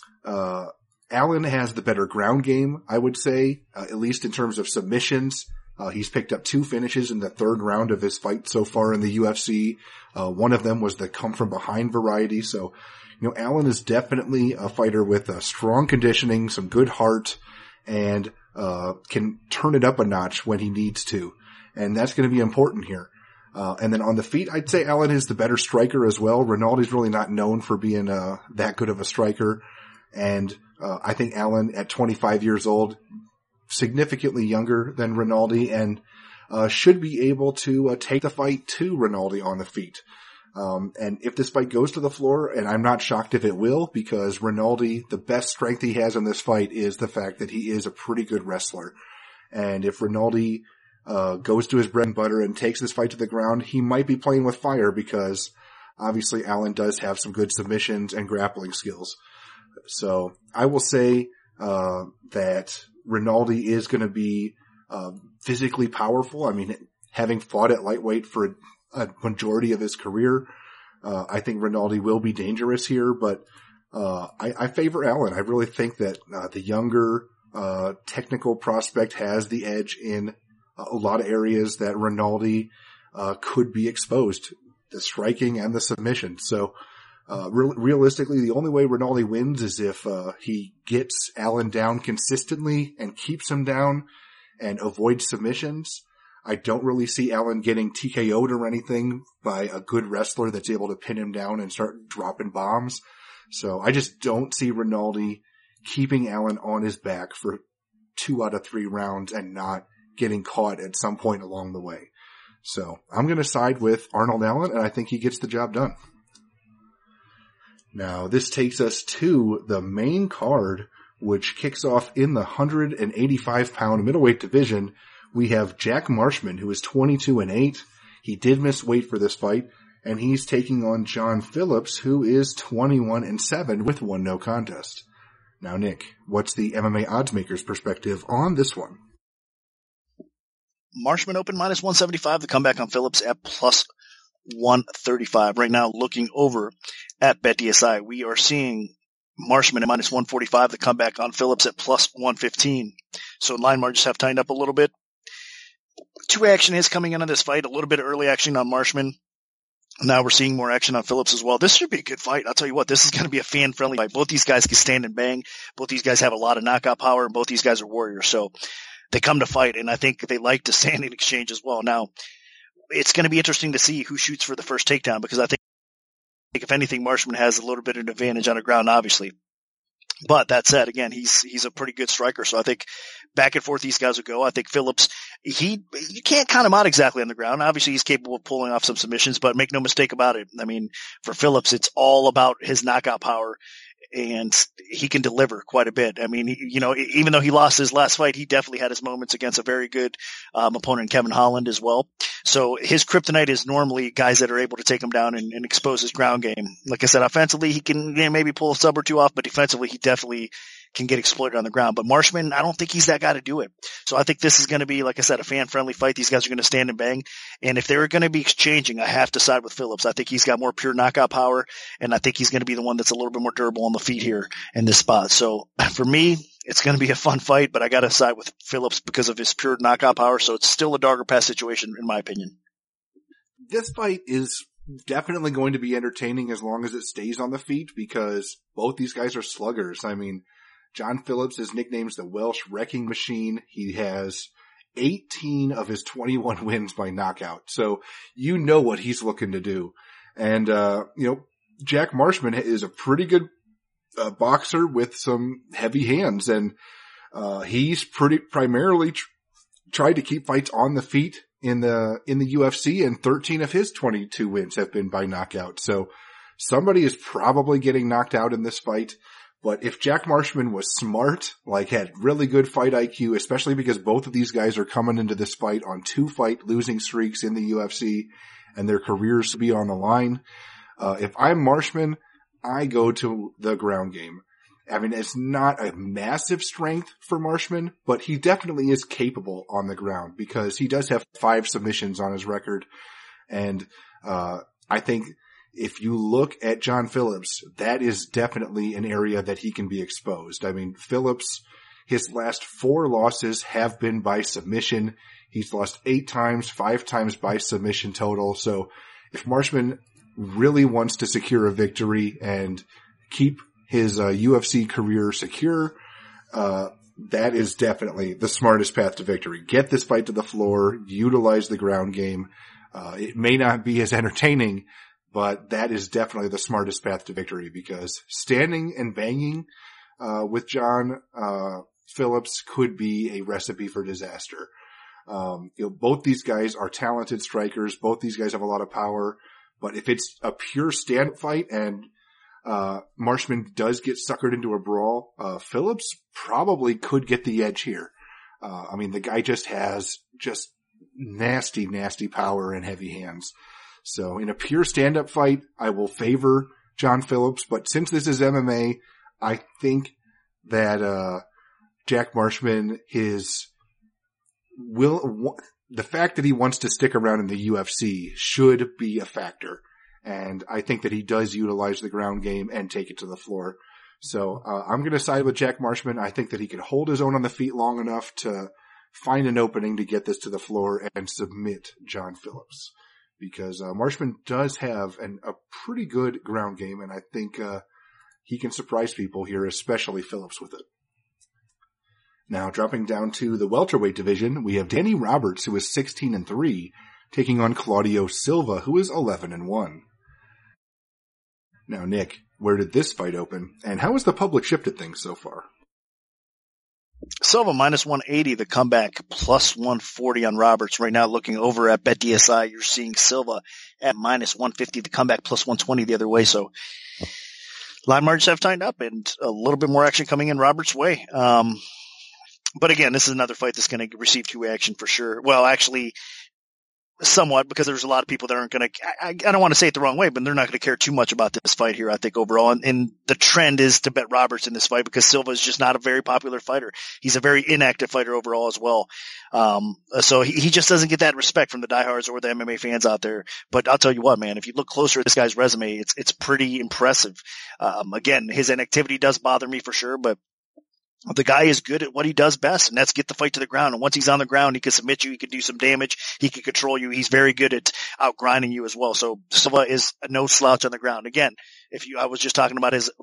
Uh, Allen has the better ground game, I would say, uh, at least in terms of submissions. Uh, he's picked up two finishes in the third round of his fight so far in the U F C. Uh, one of them was the come from behind variety. So, you know, Allen is definitely a fighter with a strong conditioning, some good heart, and, uh, can turn it up a notch when he needs to. And that's going to be important here. Uh, and then on the feet, I'd say Allen is the better striker as well. Rinaldi's really not known for being, uh, that good of a striker. And, uh, I think Allen at twenty-five years old, significantly younger than Rinaldi, and uh, should be able to uh, take the fight to Rinaldi on the feet. Um, and if this fight goes to the floor, and I'm not shocked if it will, because Rinaldi, the best strength he has in this fight is the fact that he is a pretty good wrestler. And if Rinaldi uh, goes to his bread and butter and takes this fight to the ground, he might be playing with fire, because obviously Allen does have some good submissions and grappling skills. So I will say uh, that Rinaldi is going to be uh, physically powerful. I mean, having fought at lightweight for a, a majority of his career, uh, I think Rinaldi will be dangerous here. But uh, I, I favor Allen. I really think that uh, the younger uh, technical prospect has the edge in a lot of areas that Rinaldi uh, could be exposed, the striking and the submission. So Uh, re- realistically, the only way Rinaldi wins is if, uh, he gets Allen down consistently and keeps him down and avoids submissions. I don't really see Allen getting T K O'd or anything by a good wrestler that's able to pin him down and start dropping bombs. So I just don't see Rinaldi keeping Allen on his back for two out of three rounds and not getting caught at some point along the way. So I'm going to side with Arnold Allen, and I think he gets the job done. Now, this takes us to the main card, which kicks off in the one eighty-five pound middleweight division. We have Jack Marshman, who is twenty-two and eight. He did miss weight for this fight, and he's taking on John Phillips, who is twenty-one and seven with one no contest. Now, Nick, what's the M M A oddsmaker's perspective on this one? Marshman open minus one seventy-five. The comeback on Phillips at plus one thirty-five. Right now, looking over at BetDSI, we are seeing Marshman at minus one forty-five. The comeback on Phillips at plus one fifteen. So line margins have tightened up a little bit. Two action is coming into this fight. A little bit of early action on Marshman. Now we're seeing more action on Phillips as well. This should be a good fight. I'll tell you what, this is going to be a fan-friendly fight. Both these guys can stand and bang. Both these guys have a lot of knockout power, and both these guys are warriors. So they come to fight, and I think they like to stand and exchange as well. Now, it's going to be interesting to see who shoots for the first takedown, because I think, if anything, Marshman has a little bit of an advantage on the ground, obviously. But that said, again, he's he's a pretty good striker. So I think back and forth these guys will go. I think Phillips, he you can't count him out exactly on the ground. Obviously, he's capable of pulling off some submissions, but make no mistake about it. I mean, for Phillips, it's all about his knockout power, and he can deliver quite a bit. I mean, he, you know, even though he lost his last fight, he definitely had his moments against a very good um, opponent, Kevin Holland, as well. So his kryptonite is normally guys that are able to take him down and, and expose his ground game. Like I said, offensively, he can you know, maybe pull a sub or two off, but defensively, he definitely can get exploited on the ground. But Marshman, I don't think he's that guy to do it. So I think this is going to be, like I said, a fan-friendly fight. These guys are going to stand and bang. And if they're going to be exchanging, I have to side with Phillips. I think he's got more pure knockout power, and I think he's going to be the one that's a little bit more durable on the feet here in this spot. So for me, it's going to be a fun fight, but I got to side with Phillips because of his pure knockout power. So it's still a dagger pass situation, in my opinion. This fight is definitely going to be entertaining as long as it stays on the feet, because both these guys are sluggers. I mean, John Phillips, his nickname's the Welsh Wrecking Machine. He has eighteen of his twenty-one wins by knockout. So you know what he's looking to do. And, uh, you know, Jack Marshman is a pretty good uh, boxer with some heavy hands. And, uh, he's pretty primarily tr- tried to keep fights on the feet in the, in the U F C, and thirteen of his twenty-two wins have been by knockout. So somebody is probably getting knocked out in this fight. But if Jack Marshman was smart, like had really good fight I Q, especially because both of these guys are coming into this fight on two fight losing streaks in the U F C and their careers to be on the line. Uh, if I'm Marshman, I go to the ground game. I mean, it's not a massive strength for Marshman, but he definitely is capable on the ground because he does have five submissions on his record. And, uh, I think if you look at John Phillips, that is definitely an area that he can be exposed. I mean, Phillips, His last four losses have been by submission. He's lost eight times, five times by submission total. So if Marshman really wants to secure a victory and keep his uh, U F C career secure, uh, that is definitely the smartest path to victory. Get this fight to the floor, utilize the ground game. Uh, it may not be as entertaining, but that is definitely the smartest path to victory, because standing and banging uh, with John uh, Phillips could be a recipe for disaster. Um, you know, both these guys are talented strikers. Both these guys have a lot of power. But if it's a pure stand-up fight and uh Marshman does get suckered into a brawl, uh Phillips probably could get the edge here. Uh I mean, the guy just has just nasty, nasty power and heavy hands. So in a pure stand-up fight, I will favor John Phillips. But since this is M M A, I think that uh Jack Marshman, his will, the fact that he wants to stick around in the U F C should be a factor. And I think that he does utilize the ground game and take it to the floor. So uh, I'm going to side with Jack Marshman. I think that he can hold his own on the feet long enough to find an opening to get this to the floor and submit John Phillips. Because uh, Marshman does have an, a pretty good ground game, and I think uh, he can surprise people here, especially Phillips with it. Now, dropping down to the welterweight division, we have Danny Roberts, who is sixteen and three, taking on Claudio Silva, who is eleven and one. Now, Nick, where did this fight open, and how has the public shifted things so far? Silva minus one eighty, the comeback plus one forty on Roberts. Right now, looking over at BetDSI, you're seeing Silva at minus one fifty, the comeback plus one twenty the other way. So line margins have tightened up and a little bit more action coming in Roberts' way. Um, but again, this is another fight that's going to receive two action for sure. Well, actually, somewhat, because there's a lot of people that aren't going to, I, I don't want to say it the wrong way, but they're not going to care too much about this fight here, I think, overall. And, and the trend is to bet Roberts in this fight because Silva is just not a very popular fighter. He's a very inactive fighter overall as well. Um, so he, he just doesn't get that respect from the diehards or the M M A fans out there. But I'll tell you what, man, if you look closer at this guy's resume, it's, it's pretty impressive. Um, again, his inactivity does bother me for sure, but the guy is good at what he does best, and that's get the fight to the ground. And once he's on the ground, he can submit you. He can do some damage. He can control you. He's very good at out grinding you as well. So Silva is no slouch on the ground. Again, if you, I was just talking about his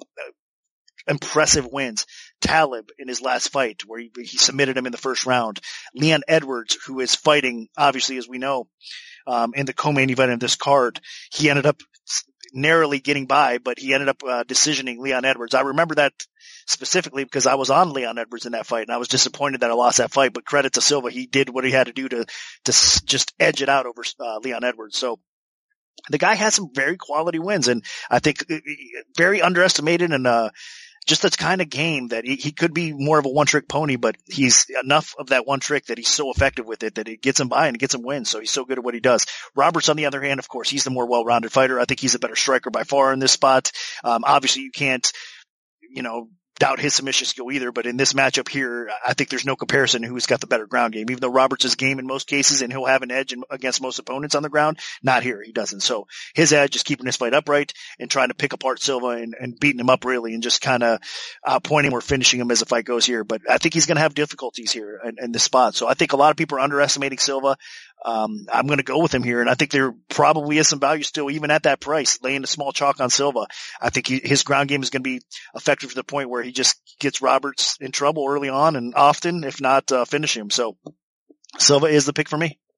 impressive wins. Talib in his last fight where he, he submitted him in the first round. Leon Edwards, who is fighting, obviously, as we know, um, in the co-main event of this card, he ended up narrowly getting by, but he ended up uh, decisioning Leon Edwards. I remember that specifically because I was on Leon Edwards in that fight, and I was disappointed that I lost that fight. But credit to Silva, he did what he had to do to to just edge it out over uh, Leon Edwards. So the guy has some very quality wins, and I think very underestimated and uh just that's kind of game that he, he could be more of a one-trick pony, but he's enough of that one trick that he's so effective with it that it gets him by and it gets him wins. So he's so good at what he does. Roberts, on the other hand, of course, he's the more well-rounded fighter. I think he's a better striker by far in this spot. Um, obviously you can't, you know, doubt his submission skill either, but in this matchup here, I think there's no comparison who's got the better ground game. Even though Roberts is game in most cases and he'll have an edge in, against most opponents on the ground, not here. He doesn't. So his edge is keeping his fight upright and trying to pick apart Silva and, and beating him up really and just kind of uh, pointing or finishing him as the fight goes here. But I think he's going to have difficulties here in, in this spot. So I think a lot of people are underestimating Silva. Um, I'm going to go with him here, and I think there probably is some value still, even at that price, laying a small chalk on Silva. I think he, his ground game is going to be effective to the point where he just gets Roberts in trouble early on and often, if not uh, finish him. So Silva is the pick for me.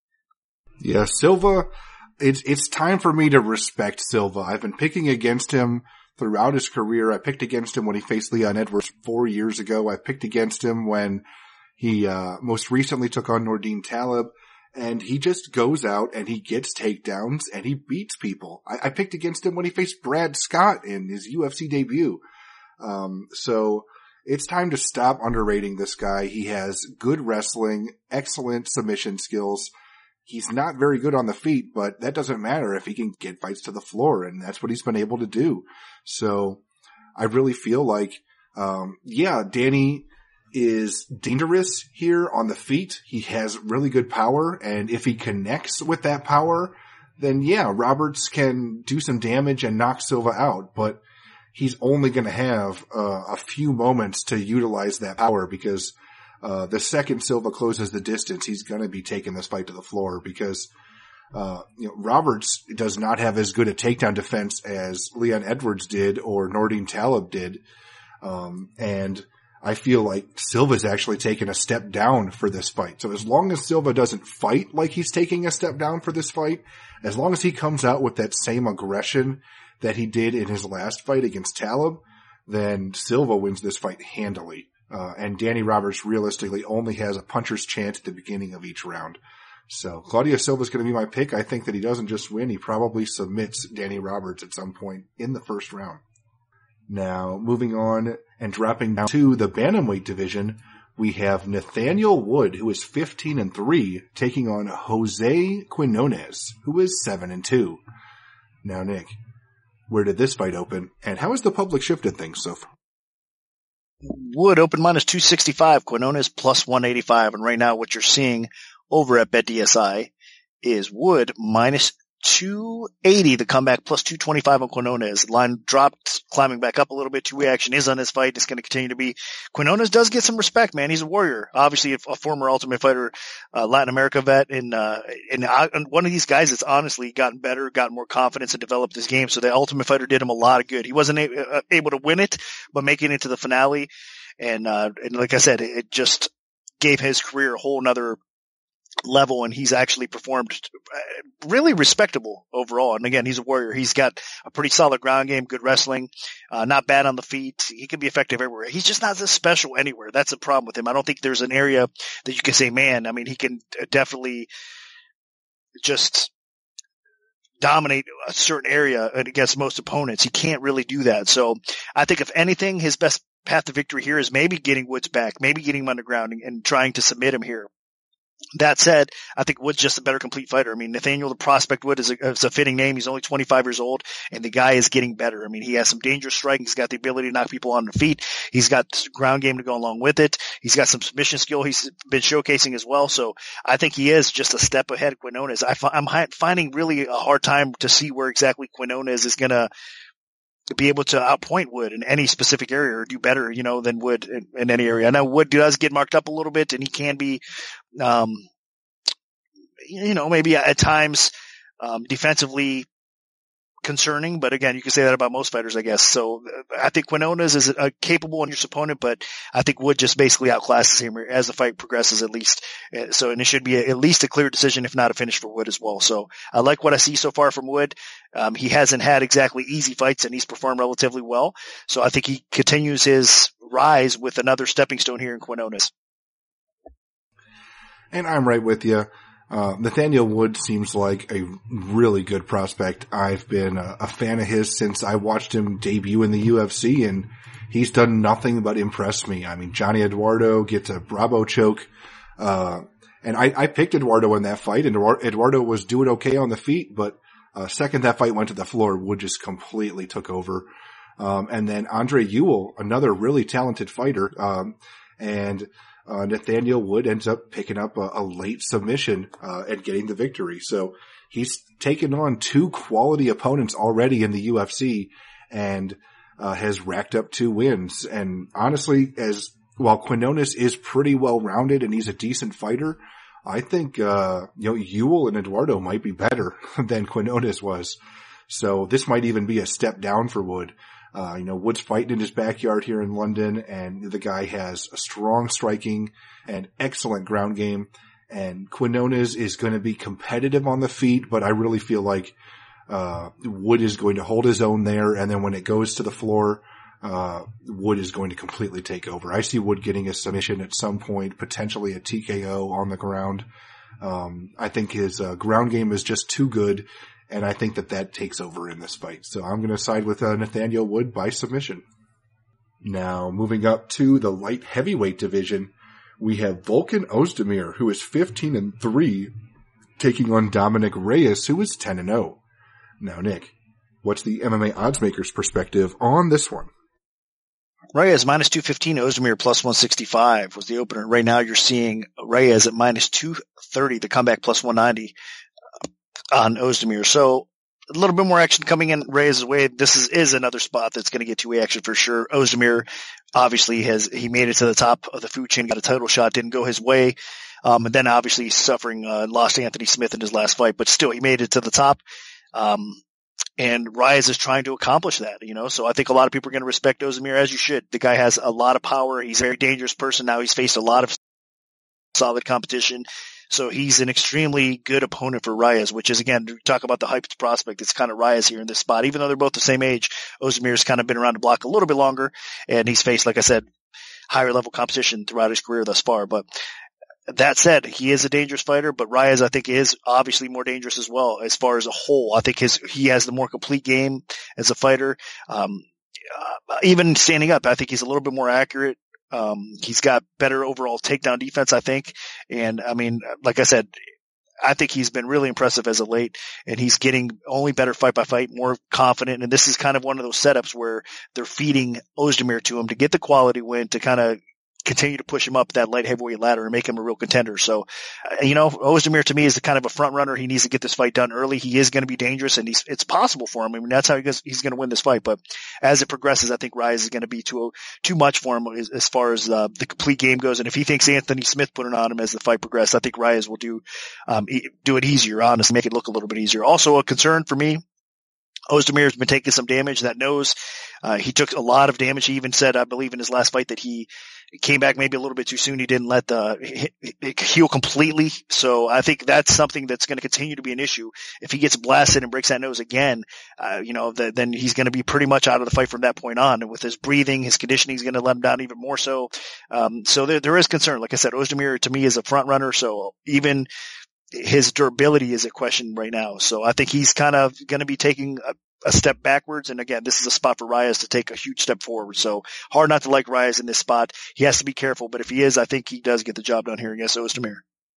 Yeah, Silva, it's it's time for me to respect Silva. I've been picking against him throughout his career. I picked against him when he faced Leon Edwards four years ago. I picked against him when he uh most recently took on Nordine Talib. And he just goes out and he gets takedowns and he beats people. I, I picked against him when he faced Brad Scott in his U F C debut. Um, so it's time to stop underrating this guy. He has good wrestling, excellent submission skills. He's not very good on the feet, but that doesn't matter if he can get fights to the floor, and that's what he's been able to do. So I really feel like, um, yeah, Danny is dangerous here on the feet. He has really good power, and if he connects with that power, then yeah, Roberts can do some damage and knock Silva out, but he's only going to have uh, a few moments to utilize that power because uh, the second Silva closes the distance, he's going to be taking this fight to the floor because uh, you know, Roberts does not have as good a takedown defense as Leon Edwards did or Nordine Taleb did. Um, and I feel like Silva's actually taken a step down for this fight. So as long as Silva doesn't fight like he's taking a step down for this fight, as long as he comes out with that same aggression that he did in his last fight against Taleb, then Silva wins this fight handily. Uh, and Danny Roberts realistically only has a puncher's chance at the beginning of each round. So Claudio Silva's going to be my pick. I think that he doesn't just win, he probably submits Danny Roberts at some point in the first round. Now, moving on and dropping down to the bantamweight division, we have Nathaniel Wood, who is fifteen and three, taking on Jose Quinones, who is seven and two. Now, Nick, where did this fight open, and how has the public shifted things so far? Wood open minus two sixty-five, Quinones plus one eighty-five, and right now what you're seeing over at BetDSI is Wood minus two eighty, the comeback, plus two twenty-five on Quinones. Line dropped, climbing back up a little bit. Two reaction is on this fight. It's going to continue to be. Quinones does get some respect, man. He's a warrior. Obviously, a, a former Ultimate Fighter, uh, Latin America vet, and, uh, and, I, and one of these guys that's honestly gotten better, gotten more confidence, and developed his game. So the Ultimate Fighter did him a lot of good. He wasn't a, uh, able to win it, but making it to the finale. And, uh, and like I said, it, it just gave his career a whole nother level, and he's actually performed really respectable overall. And again, he's a warrior. He's got a pretty solid ground game, good wrestling, uh, not bad on the feet. He can be effective everywhere. He's just not this special anywhere. That's the problem with him. I don't think there's an area that you can say, man, I mean, he can definitely just dominate a certain area against most opponents. He can't really do that. So I think if anything, his best path to victory here is maybe getting Woods back, maybe getting him underground and, and trying to submit him here. That said, I think Wood's just a better complete fighter. I mean, Nathaniel the Prospect Wood is a, is a fitting name. He's only twenty-five years old, and the guy is getting better. I mean, he has some dangerous striking. He's got the ability to knock people on their feet. He's got ground game to go along with it. He's got some submission skill he's been showcasing as well. So I think he is just a step ahead of Quinones. I fi- I'm hi- finding really a hard time to see where exactly Quinones is going to be able to outpoint Wood in any specific area or do better, you know, than Wood in, in any area. I know Wood does get marked up a little bit, and he can be, um, you know, maybe at times, um, defensively concerning, but again, you can say that about most fighters, I guess. So I think Quinones is a capable and your opponent, but I think Wood just basically outclasses him as the fight progresses, at least. So, and it should be a, at least a clear decision, if not a finish for Wood as well. So I like what I see so far from Wood. Um, he hasn't had exactly easy fights, and he's performed relatively well. So I think he continues his rise with another stepping stone here in Quinones. And I'm right with you. Uh, Nathaniel Wood seems like a really good prospect. I've been a, a fan of his since I watched him debut in the U F C, and he's done nothing but impress me. I mean, Johnny Eduardo gets a Bravo choke, uh, and I, I picked Eduardo in that fight, and Eduardo was doing okay on the feet, but uh, second that fight went to the floor, Wood just completely took over. Um, and then Andre Ewell, another really talented fighter, um, and Uh, Nathaniel Wood ends up picking up a, a late submission, uh, and getting the victory. So he's taken on two quality opponents already in the U F C and, uh, has racked up two wins. And honestly, as, while Quinones is pretty well rounded and he's a decent fighter, I think, uh, you know, Ewell and Eduardo might be better than Quinones was. So this might even be a step down for Wood. Uh, you know, Wood's fighting in his backyard here in London, and the guy has a strong striking and excellent ground game. And Quinones is going to be competitive on the feet, but I really feel like, uh, Wood is going to hold his own there. And then when it goes to the floor, uh, Wood is going to completely take over. I see Wood getting a submission at some point, potentially a T K O on the ground. Um, I think his, uh, ground game is just too good. And I think that that takes over in this fight. So I'm going to side with uh, Nathaniel Wood by submission. Now, moving up to the light heavyweight division, we have Volkan Ozdemir, who is fifteen and three, taking on Dominic Reyes, who is ten and oh. Now, Nick, what's the M M A oddsmaker's perspective on this one? Reyes minus two fifteen, Ozdemir plus one sixty-five was the opener. Right now you're seeing Reyes at minus two thirty, the comeback plus one ninety. On Ozdemir. So a little bit more action coming in Reyes' way. This is, is another spot that's going to get two-way action for sure. Ozdemir obviously has, he made it to the top of the food chain, got a title shot, didn't go his way. Um, and then obviously he's suffering, uh, lost Anthony Smith in his last fight, but still he made it to the top. Um, and Reyes is trying to accomplish that, you know, so I think a lot of people are going to respect Ozdemir, as you should. The guy has a lot of power. He's a very dangerous person now. He's faced a lot of solid competition. So he's an extremely good opponent for Reyes, which is, again, to talk about the hyped prospect, it's kind of Reyes here in this spot. Even though they're both the same age, Ozdemir's kind of been around the block a little bit longer, and he's faced, like I said, higher level competition throughout his career thus far. But that said, he is a dangerous fighter, but Reyes, I think, is obviously more dangerous as well as far as a whole. I think his, he has the more complete game as a fighter. Um, uh, even standing up, I think he's a little bit more accurate. Um, he's got better overall takedown defense, I think. And I mean, like I said, I think he's been really impressive as of late, and he's getting only better fight by fight, more confident. And this is kind of one of those setups where they're feeding Ozdemir to him to get the quality win, to kind of continue to push him up that light heavyweight ladder and make him a real contender. So, uh, you know, Ozdemir to me is the kind of a front runner. He needs to get this fight done early. He is going to be dangerous, and he's, it's possible for him. I mean, that's how he goes, he's going to win this fight. But as it progresses, I think Reyes is going to be too, too much for him as, as far as uh, the complete game goes. And if he thinks Anthony Smith put it on him as the fight progresses, I think Reyes will do, um, do it easier, honestly, make it look a little bit easier. Also a concern for me, Ozdemir has been taking some damage. That nose, uh, he took a lot of damage. He even said, I believe in his last fight, that he came back maybe a little bit too soon. He didn't let the heal completely. So I think that's something that's going to continue to be an issue. If he gets blasted and breaks that nose again, uh, you know, the, then he's going to be pretty much out of the fight from that point on. And with his breathing, his conditioning is going to let him down even more so. Um, so there, there is concern. Like I said, Ozdemir to me is a front runner. So even his durability is a question right now. So I think he's kind of going to be taking a, a step backwards. And again, this is a spot for Reyes to take a huge step forward. So hard not to like Reyes in this spot. He has to be careful, but if he is, I think he does get the job done here against Ozdemir.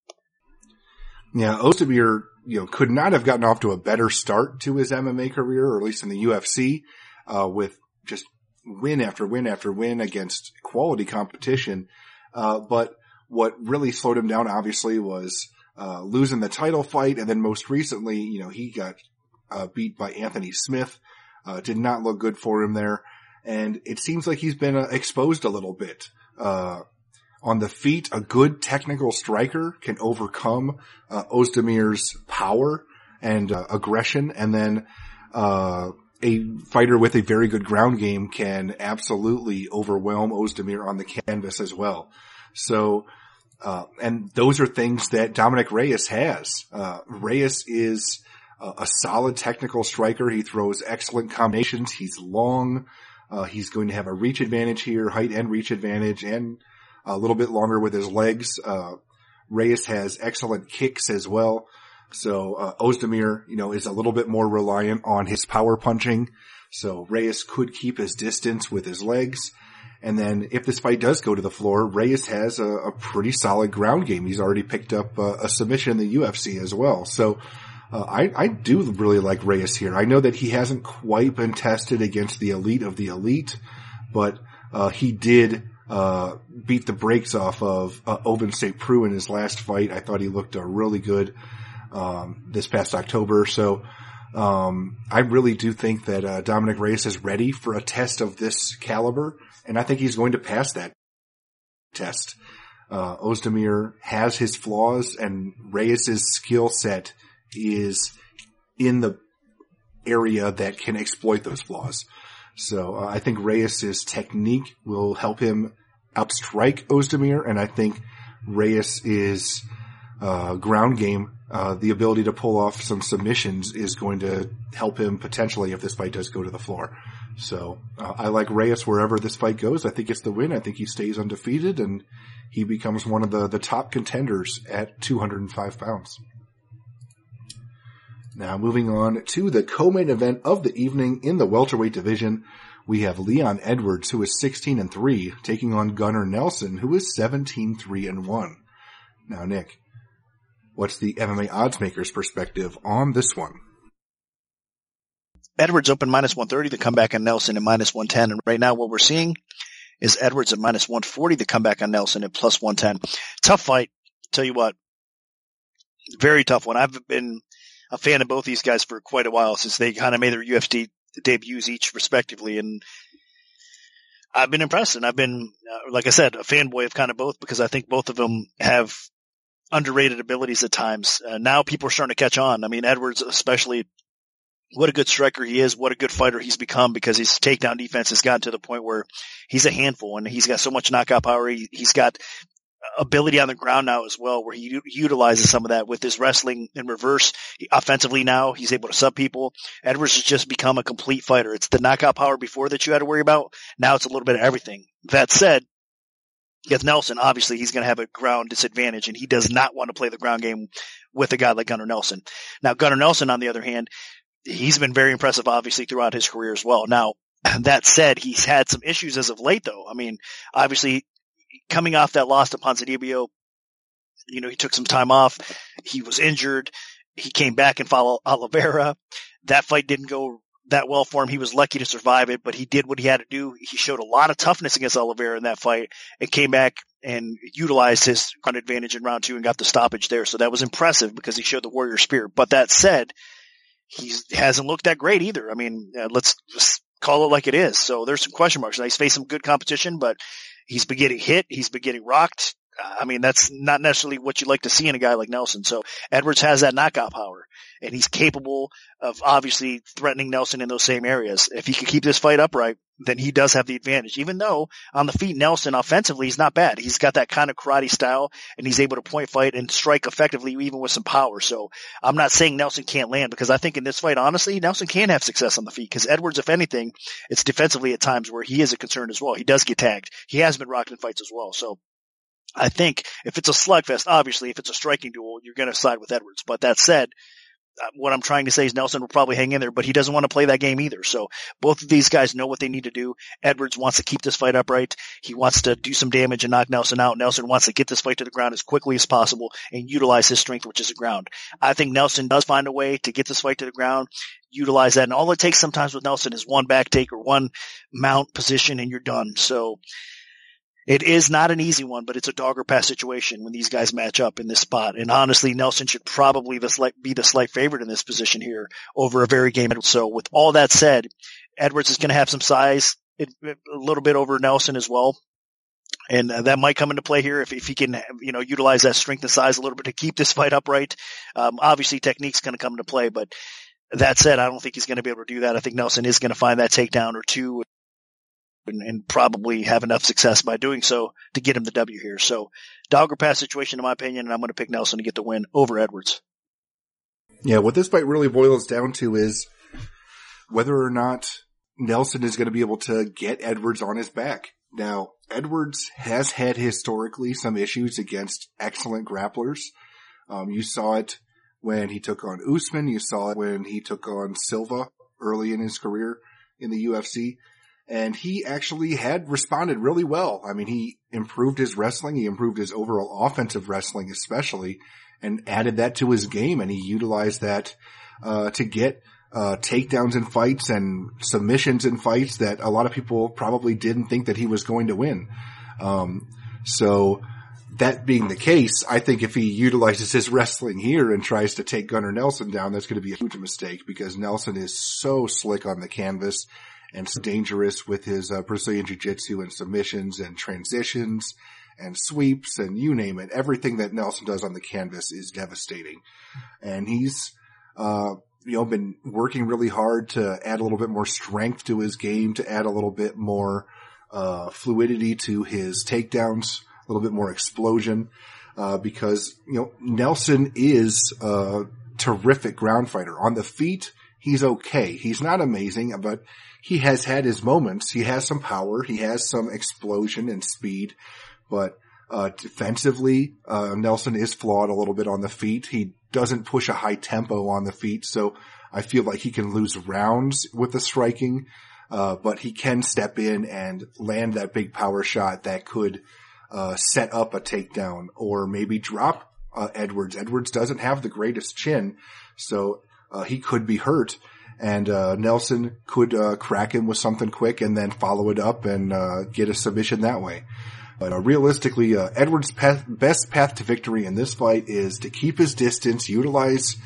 Yeah, Ozdemir, you know, could not have gotten off to a better start to his M M A career, or at least in the U F C, uh, with just win after win after win against quality competition. Uh, but what really slowed him down, obviously, was Uh, losing the title fight, and then most recently, you know, he got uh, beat by Anthony Smith. Uh, did not look good for him there, and it seems like he's been uh, exposed a little bit. Uh, on the feet, a good technical striker can overcome uh, Ozdemir's power and uh, aggression, and then uh, a fighter with a very good ground game can absolutely overwhelm Ozdemir on the canvas as well. So, Uh, and those are things that Dominick Reyes has. Uh, Reyes is a, a solid technical striker. He throws excellent combinations. He's long. Uh, he's going to have a reach advantage here, height and reach advantage, and a little bit longer with his legs. Uh, Reyes has excellent kicks as well. So, uh, Ozdemir, you know, is a little bit more reliant on his power punching. So Reyes could keep his distance with his legs. And then if this fight does go to the floor, Reyes has a, a pretty solid ground game. He's already picked up uh, a submission in the U F C as well. So uh, I, I do really like Reyes here. I know that he hasn't quite been tested against the elite of the elite, but uh, he did uh, beat the brakes off of uh, Ovince Saint Preux in his last fight. I thought he looked uh, really good um, this past October. So um, I really do think that uh, Dominick Reyes is ready for a test of this caliber. And I think he's going to pass that test. Uh, Ozdemir has his flaws, and Reyes' skill set is in the area that can exploit those flaws. So uh, I think Reyes' technique will help him outstrike Ozdemir, and I think Reyes' uh, ground game, uh, the ability to pull off some submissions, is going to help him potentially if this fight does go to the floor. So uh, I like Reyes wherever this fight goes. I think it's the win. I think he stays undefeated, and he becomes one of the, the top contenders at two hundred five pounds. Now moving on to the co-main event of the evening in the welterweight division, we have Leon Edwards, who is sixteen and three, taking on Gunnar Nelson, who is seventeen three and one. Now, Nick, what's the M M A oddsmaker's perspective on this one? Edwards open minus one thirty, the comeback on Nelson at minus one ten. And right now what we're seeing is Edwards at minus one forty, the comeback on Nelson at plus one ten. Tough fight. Tell you what, very tough one. I've been a fan of both these guys for quite a while since they kind of made their U F C debuts each respectively. And I've been impressed, and I've been, uh, like I said, a fanboy of kind of both because I think both of them have underrated abilities at times. Uh, now people are starting to catch on. I mean, Edwards especially, what a good striker he is, what a good fighter he's become because his takedown defense has gotten to the point where he's a handful and he's got so much knockout power. He, he's got ability on the ground now as well, where he u- utilizes some of that with his wrestling in reverse. He, offensively now, he's able to sub people. Edwards has just become a complete fighter. It's the knockout power before that you had to worry about. Now it's a little bit of everything. That said, with Nelson, obviously he's going to have a ground disadvantage, and he does not want to play the ground game with a guy like Gunnar Nelson. Now, Gunnar Nelson, on the other hand, he's been very impressive, obviously, throughout his career as well. Now, that said, he's had some issues as of late, though. I mean, obviously, coming off that loss to Ponzinibbio, you know, he took some time off. He was injured. He came back and fought Oliveira. That fight didn't go that well for him. He was lucky to survive it, but he did what he had to do. He showed a lot of toughness against Oliveira in that fight and came back and utilized his ground advantage in round two and got the stoppage there. So that was impressive because he showed the warrior spirit. But that said, he hasn't looked that great either. I mean, uh, let's just call it like it is. So there's some question marks. Now, he's faced some good competition, but he's been getting hit. He's been getting rocked. I mean, that's not necessarily what you'd like to see in a guy like Nelson. So Edwards has that knockout power, and he's capable of obviously threatening Nelson in those same areas. If he can keep this fight upright, then he does have the advantage. Even though on the feet, Nelson offensively, he's not bad. He's got that kind of karate style, and he's able to point fight and strike effectively even with some power. So I'm not saying Nelson can't land, because I think in this fight, honestly, Nelson can have success on the feet, because Edwards, if anything, it's defensively at times where he is a concern as well. He does get tagged. He has been rocked in fights as well. So I think if it's a slugfest, obviously, if it's a striking duel, you're going to side with Edwards. But that said, what I'm trying to say is Nelson will probably hang in there, but he doesn't want to play that game either. So both of these guys know what they need to do. Edwards wants to keep this fight upright. He wants to do some damage and knock Nelson out. Nelson wants to get this fight to the ground as quickly as possible and utilize his strength, which is the ground. I think Nelson does find a way to get this fight to the ground, utilize that. And all it takes sometimes with Nelson is one back take or one mount position and you're done. So it is not an easy one, but it's a dog or pass situation when these guys match up in this spot. And honestly, Nelson should probably be the slight favorite in this position here over a very game. So with all that said, Edwards is going to have some size, a little bit over Nelson as well. And that might come into play here if, if he can, you know, utilize that strength and size a little bit to keep this fight upright. Um, obviously technique's going to come into play, but that said, I don't think he's going to be able to do that. I think Nelson is going to find that takedown or two and, and probably have enough success by doing so to get him the W here. So dog or pass situation in my opinion, and I'm going to pick Nelson to get the win over Edwards. Yeah, what this fight really boils down to is whether or not Nelson is going to be able to get Edwards on his back. Now, Edwards has had historically some issues against excellent grapplers. Um, you saw it when he took on Usman. You saw it when he took on Silva early in his career in the U F C. And he actually had responded really well. I mean, he improved his wrestling. He improved his overall offensive wrestling especially, and added that to his game. And he utilized that uh to get uh takedowns in fights and submissions in fights that a lot of people probably didn't think that he was going to win. Um So that being the case, I think if he utilizes his wrestling here and tries to take Gunnar Nelson down, that's going to be a huge mistake, because Nelson is so slick on the canvas and so dangerous with his uh, Brazilian Jiu-Jitsu and submissions and transitions and sweeps and you name it. Everything that Nelson does on the canvas is devastating. And he's, uh, you know, been working really hard to add a little bit more strength to his game, to add a little bit more uh fluidity to his takedowns, a little bit more explosion, uh, because, you know, Nelson is a terrific ground fighter. On the feet, he's okay. He's not amazing, but he has had his moments. He has some power. He has some explosion and speed, but, uh, defensively, uh, Nelson is flawed a little bit on the feet. He doesn't push a high tempo on the feet. So I feel like he can lose rounds with the striking, uh, but he can step in and land that big power shot that could, uh, set up a takedown or maybe drop, uh, Edwards. Edwards doesn't have the greatest chin, so, uh, he could be hurt. And, uh, Nelson could, uh, crack him with something quick and then follow it up and, uh, get a submission that way. But, uh, realistically, uh, Edwards' path, best path to victory in this fight is to keep his distance, utilize,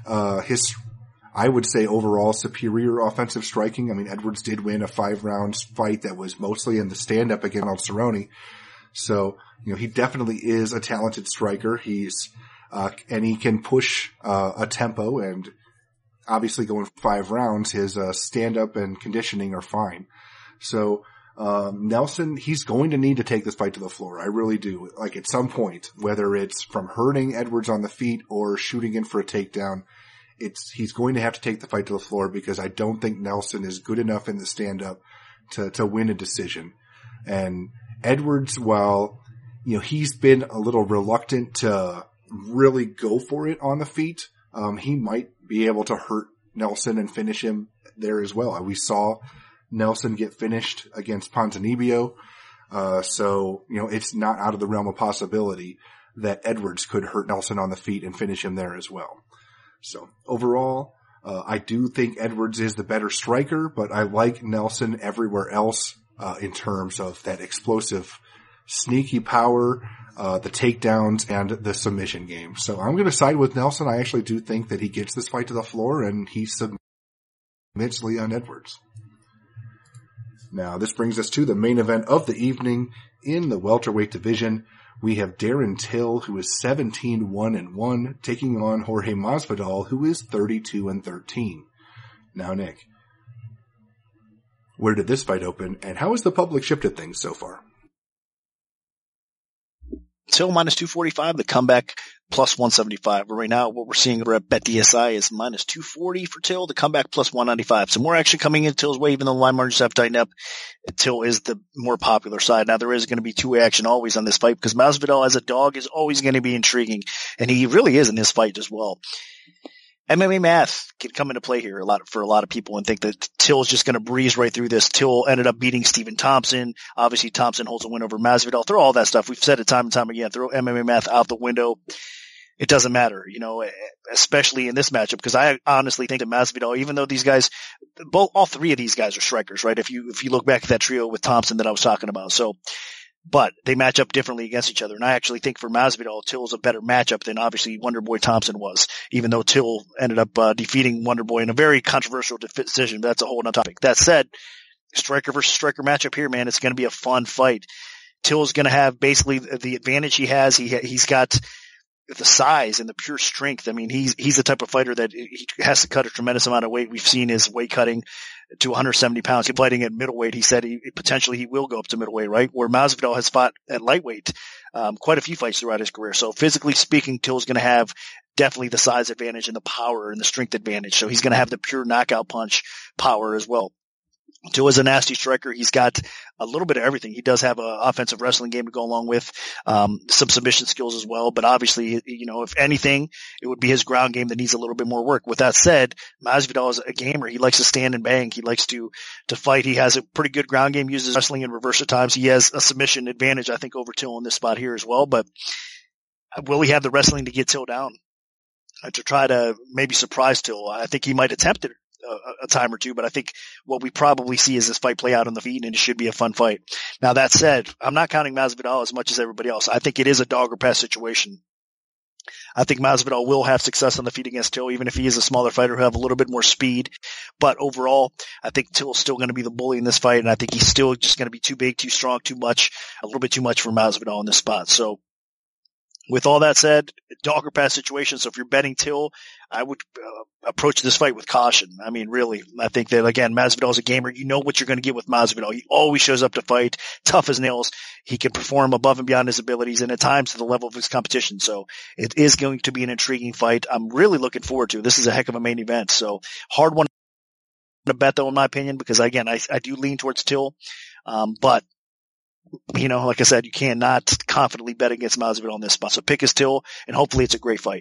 uh, his, I would say overall superior offensive striking. I mean, Edwards did win a five rounds fight that was mostly in the stand up against Cerrone. So, you know, he definitely is a talented striker. He's, uh, and he can push, uh, a tempo, and obviously going five rounds, his, uh, stand up and conditioning are fine. So, um, Nelson, he's going to need to take this fight to the floor. I really do. Like at some point, whether it's from hurting Edwards on the feet or shooting in for a takedown, it's, he's going to have to take the fight to the floor, because I don't think Nelson is good enough in the stand up to, to win a decision. And Edwards, while, you know, he's been a little reluctant to really go for it on the feet, um, he might be able to hurt Nelson and finish him there as well. We saw Nelson get finished against Ponzinibbio. Uh, so, you know, it's not out of the realm of possibility that Edwards could hurt Nelson on the feet and finish him there as well. So overall, uh, I do think Edwards is the better striker, but I like Nelson everywhere else, uh, in terms of that explosive, sneaky power, uh, the takedowns and the submission game. So I'm going to side with Nelson. I actually do think that he gets this fight to the floor and he submits Leon Edwards. Now, this brings us to the main event of the evening in the welterweight division. We have Darren Till, who is seventeen one and one, taking on Jorge Masvidal, who is thirty-two and thirteen. Now, Nick, where did this fight open, and how has the public shifted things so far? Till minus two forty-five, the comeback plus one seventy-five. But right now, what we're seeing over at BetDSI is minus two forty for Till, the comeback plus one ninety-five. So more action coming in Till's way, even though the line margins have tightened up. Till is the more popular side. Now, there is going to be two-way action always on this fight, because Masvidal as a dog is always going to be intriguing, and he really is in this fight as well. M M A math can come into play here a lot for a lot of people and think that Till is just going to breeze right through this. Till ended up beating Stephen Thompson. Obviously, Thompson holds a win over Masvidal. Throw all that stuff. We've said it time and time again. Throw M M A math out the window. It doesn't matter, you know, especially in this matchup, because I honestly think that Masvidal, even though these guys, both, all three of these guys are strikers, right? If you, if you look back at that trio with Thompson that I was talking about. So, but they match up differently against each other. And I actually think for Masvidal, Till's a better matchup than obviously Wonderboy Thompson was, even though Till ended up uh, defeating Wonderboy in a very controversial decision. But that's a whole other topic. That said, striker versus striker matchup here, man, it's going to be a fun fight. Till's going to have basically the advantage he has. He, he's got the size and the pure strength. I mean, he's, he's the type of fighter that he has to cut a tremendous amount of weight. We've seen his weight cutting to one hundred seventy pounds. He's fighting at middleweight. He said he potentially he will go up to middleweight, right? Where Masvidal has fought at lightweight, um, quite a few fights throughout his career. So physically speaking, Till's going to have definitely the size advantage and the power and the strength advantage. So he's going to have the pure knockout punch power as well. Till is a nasty striker. He's got a little bit of everything. He does have an offensive wrestling game to go along with, um, some submission skills as well. But obviously, you know, if anything, it would be his ground game that needs a little bit more work. With that said, Masvidal is a gamer. He likes to stand and bang. He likes to, to fight. He has a pretty good ground game, uses wrestling in reverse at times. He has a submission advantage, I think, over Till in this spot here as well. But will he have the wrestling to get Till down? Uh, to try to maybe surprise Till? I think he might attempt it a time or two, but I think what we probably see is this fight play out on the feet, and it should be a fun fight. Now, that said, I'm not counting Masvidal as much as everybody else. I think it is a dog or pass situation. I think Masvidal will have success on the feet against Till, even if he is a smaller fighter who have a little bit more speed. But overall, I think Till's still going to be the bully in this fight, and I think he's still just going to be too big, too strong, too much, a little bit too much for Masvidal in this spot. So, with all that said, dog or pass situation. So if you're betting Till, I would uh, approach this fight with caution. I mean, really, I think that, again, Masvidal is a gamer. You know what you're going to get with Masvidal. He always shows up to fight, tough as nails. He can perform above and beyond his abilities and at times to the level of his competition. So it is going to be an intriguing fight. I'm really looking forward to it. This is a heck of a main event. So hard one to bet, though, in my opinion, because, again, I, I do lean towards Till. Um, but You know, like I said, you cannot confidently bet against Masvidal in this spot. So pick his Till, and hopefully it's a great fight.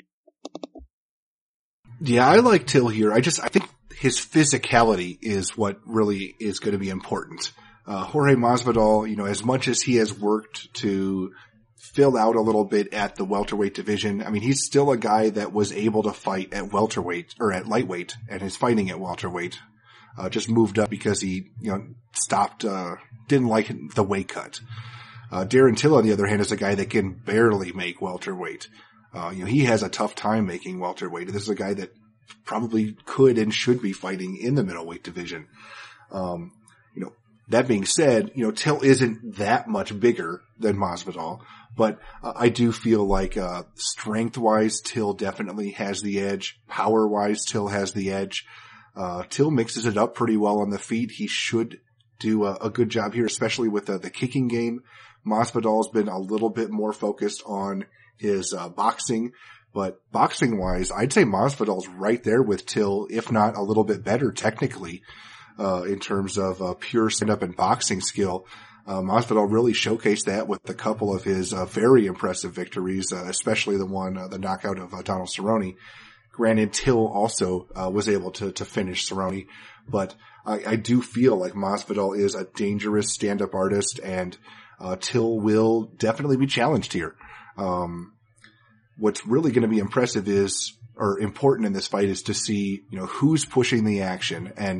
Yeah, I like Till here. I just, I think his physicality is what really is going to be important. Uh, Jorge Masvidal, you know, as much as he has worked to fill out a little bit at the welterweight division, I mean, he's still a guy that was able to fight at welterweight, or at lightweight, and is fighting at welterweight. Uh, just moved up because he, you know, stopped, uh, didn't like the weight cut. Uh, Darren Till, on the other hand, is a guy that can barely make welterweight. Uh, you know, he has a tough time making welterweight. This is a guy that probably could and should be fighting in the middleweight division. Um, you know, that being said, you know, Till isn't that much bigger than Masvidal, but uh, I do feel like, uh, strength-wise, Till definitely has the edge. Power-wise, Till has the edge. Uh, Till mixes it up pretty well on the feet. He should do a, a good job here, especially with the, the kicking game. Masvidal's been a little bit more focused on his, uh, boxing, but boxing-wise, I'd say Masvidal's right there with Till, if not a little bit better technically. Uh, in terms of, uh, pure stand-up and boxing skill. Uh, Masvidal really showcased that with a couple of his, uh, very impressive victories, uh, especially the one, uh, the knockout of, uh, Donald Cerrone. Granted, Till also, uh, was able to, to finish Cerrone, but I, I do feel like Masvidal is a dangerous stand-up artist, and, uh, Till will definitely be challenged here. Um, what's really going to be impressive is, or important in this fight is to see, you know, who's pushing the action. And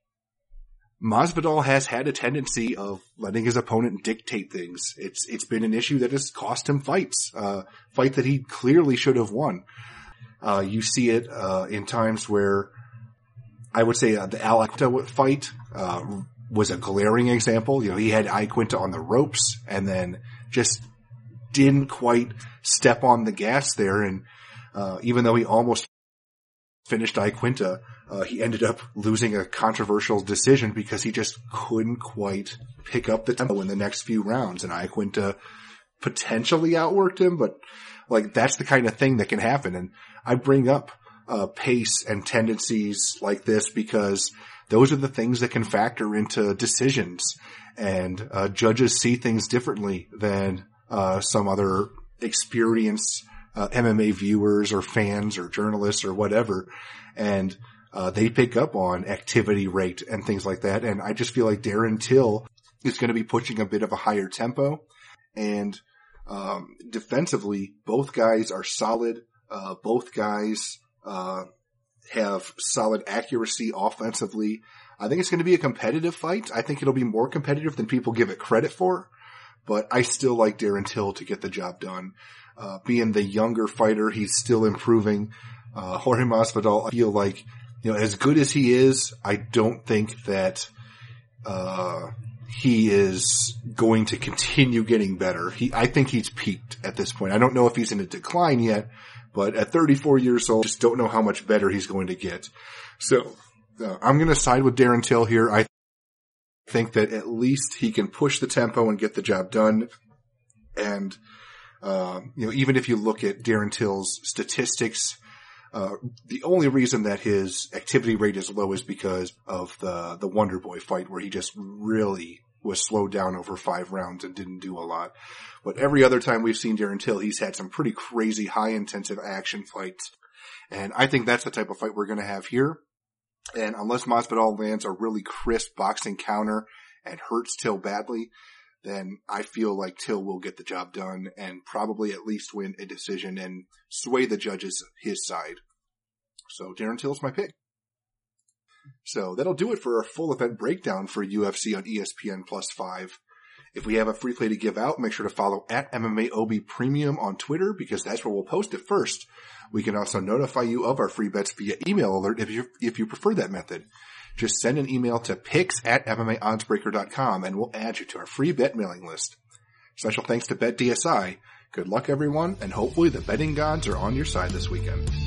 Masvidal has had a tendency of letting his opponent dictate things. It's, it's been an issue that has cost him fights, uh, fight that he clearly should have won. Uh, you see it, uh, in times where I would say uh, the Al Iaquinta fight, uh, was a glaring example. You know, he had Iaquinta on the ropes and then just didn't quite step on the gas there. And, uh, even though he almost finished Iaquinta, Uh, he ended up losing a controversial decision because he just couldn't quite pick up the tempo in the next few rounds. And Iaquinta potentially outworked him, but like that's the kind of thing that can happen. And I bring up uh, pace and tendencies like this because those are the things that can factor into decisions. And uh, judges see things differently than uh, some other experienced uh, M M A viewers or fans or journalists or whatever. And Uh, they pick up on activity rate and things like that. And I just feel like Darren Till is going to be pushing a bit of a higher tempo. And, um, defensively, both guys are solid. Uh, both guys, uh, have solid accuracy offensively. I think it's going to be a competitive fight. I think it'll be more competitive than people give it credit for. But I still like Darren Till to get the job done. Uh, being the younger fighter, he's still improving. Uh, Jorge Masvidal, I feel like, you know, as good as he is, I don't think that, uh, he is going to continue getting better. He, I think he's peaked at this point. I don't know if he's in a decline yet, but at thirty-four years old, just don't know how much better he's going to get. So, uh, I'm going to side with Darren Till here. I think that at least he can push the tempo and get the job done. And, uh, you know, even if you look at Darren Till's statistics, Uh, the only reason that his activity rate is low is because of the, the Wonder Boy fight where he just really was slowed down over five rounds and didn't do a lot. But every other time we've seen Darren Till, he's had some pretty crazy high intensive action fights. And I think that's the type of fight we're going to have here. And unless Masvidal lands a really crisp boxing counter and hurts Till badly, then I feel like Till will get the job done and probably at least win a decision and sway the judges his side. So Darren Till's my pick. So that'll do it for our full event breakdown for U F C on E S P N Plus five. If we have a free play to give out, make sure to follow at M M A O B Premium on Twitter because that's where we'll post it first. We can also notify you of our free bets via email alert if you if you prefer that method. Just send an email to picks at M M A oddsbreaker dot com and we'll add you to our free bet mailing list. Special thanks to Bet D S I. Good luck everyone, and hopefully the betting gods are on your side this weekend.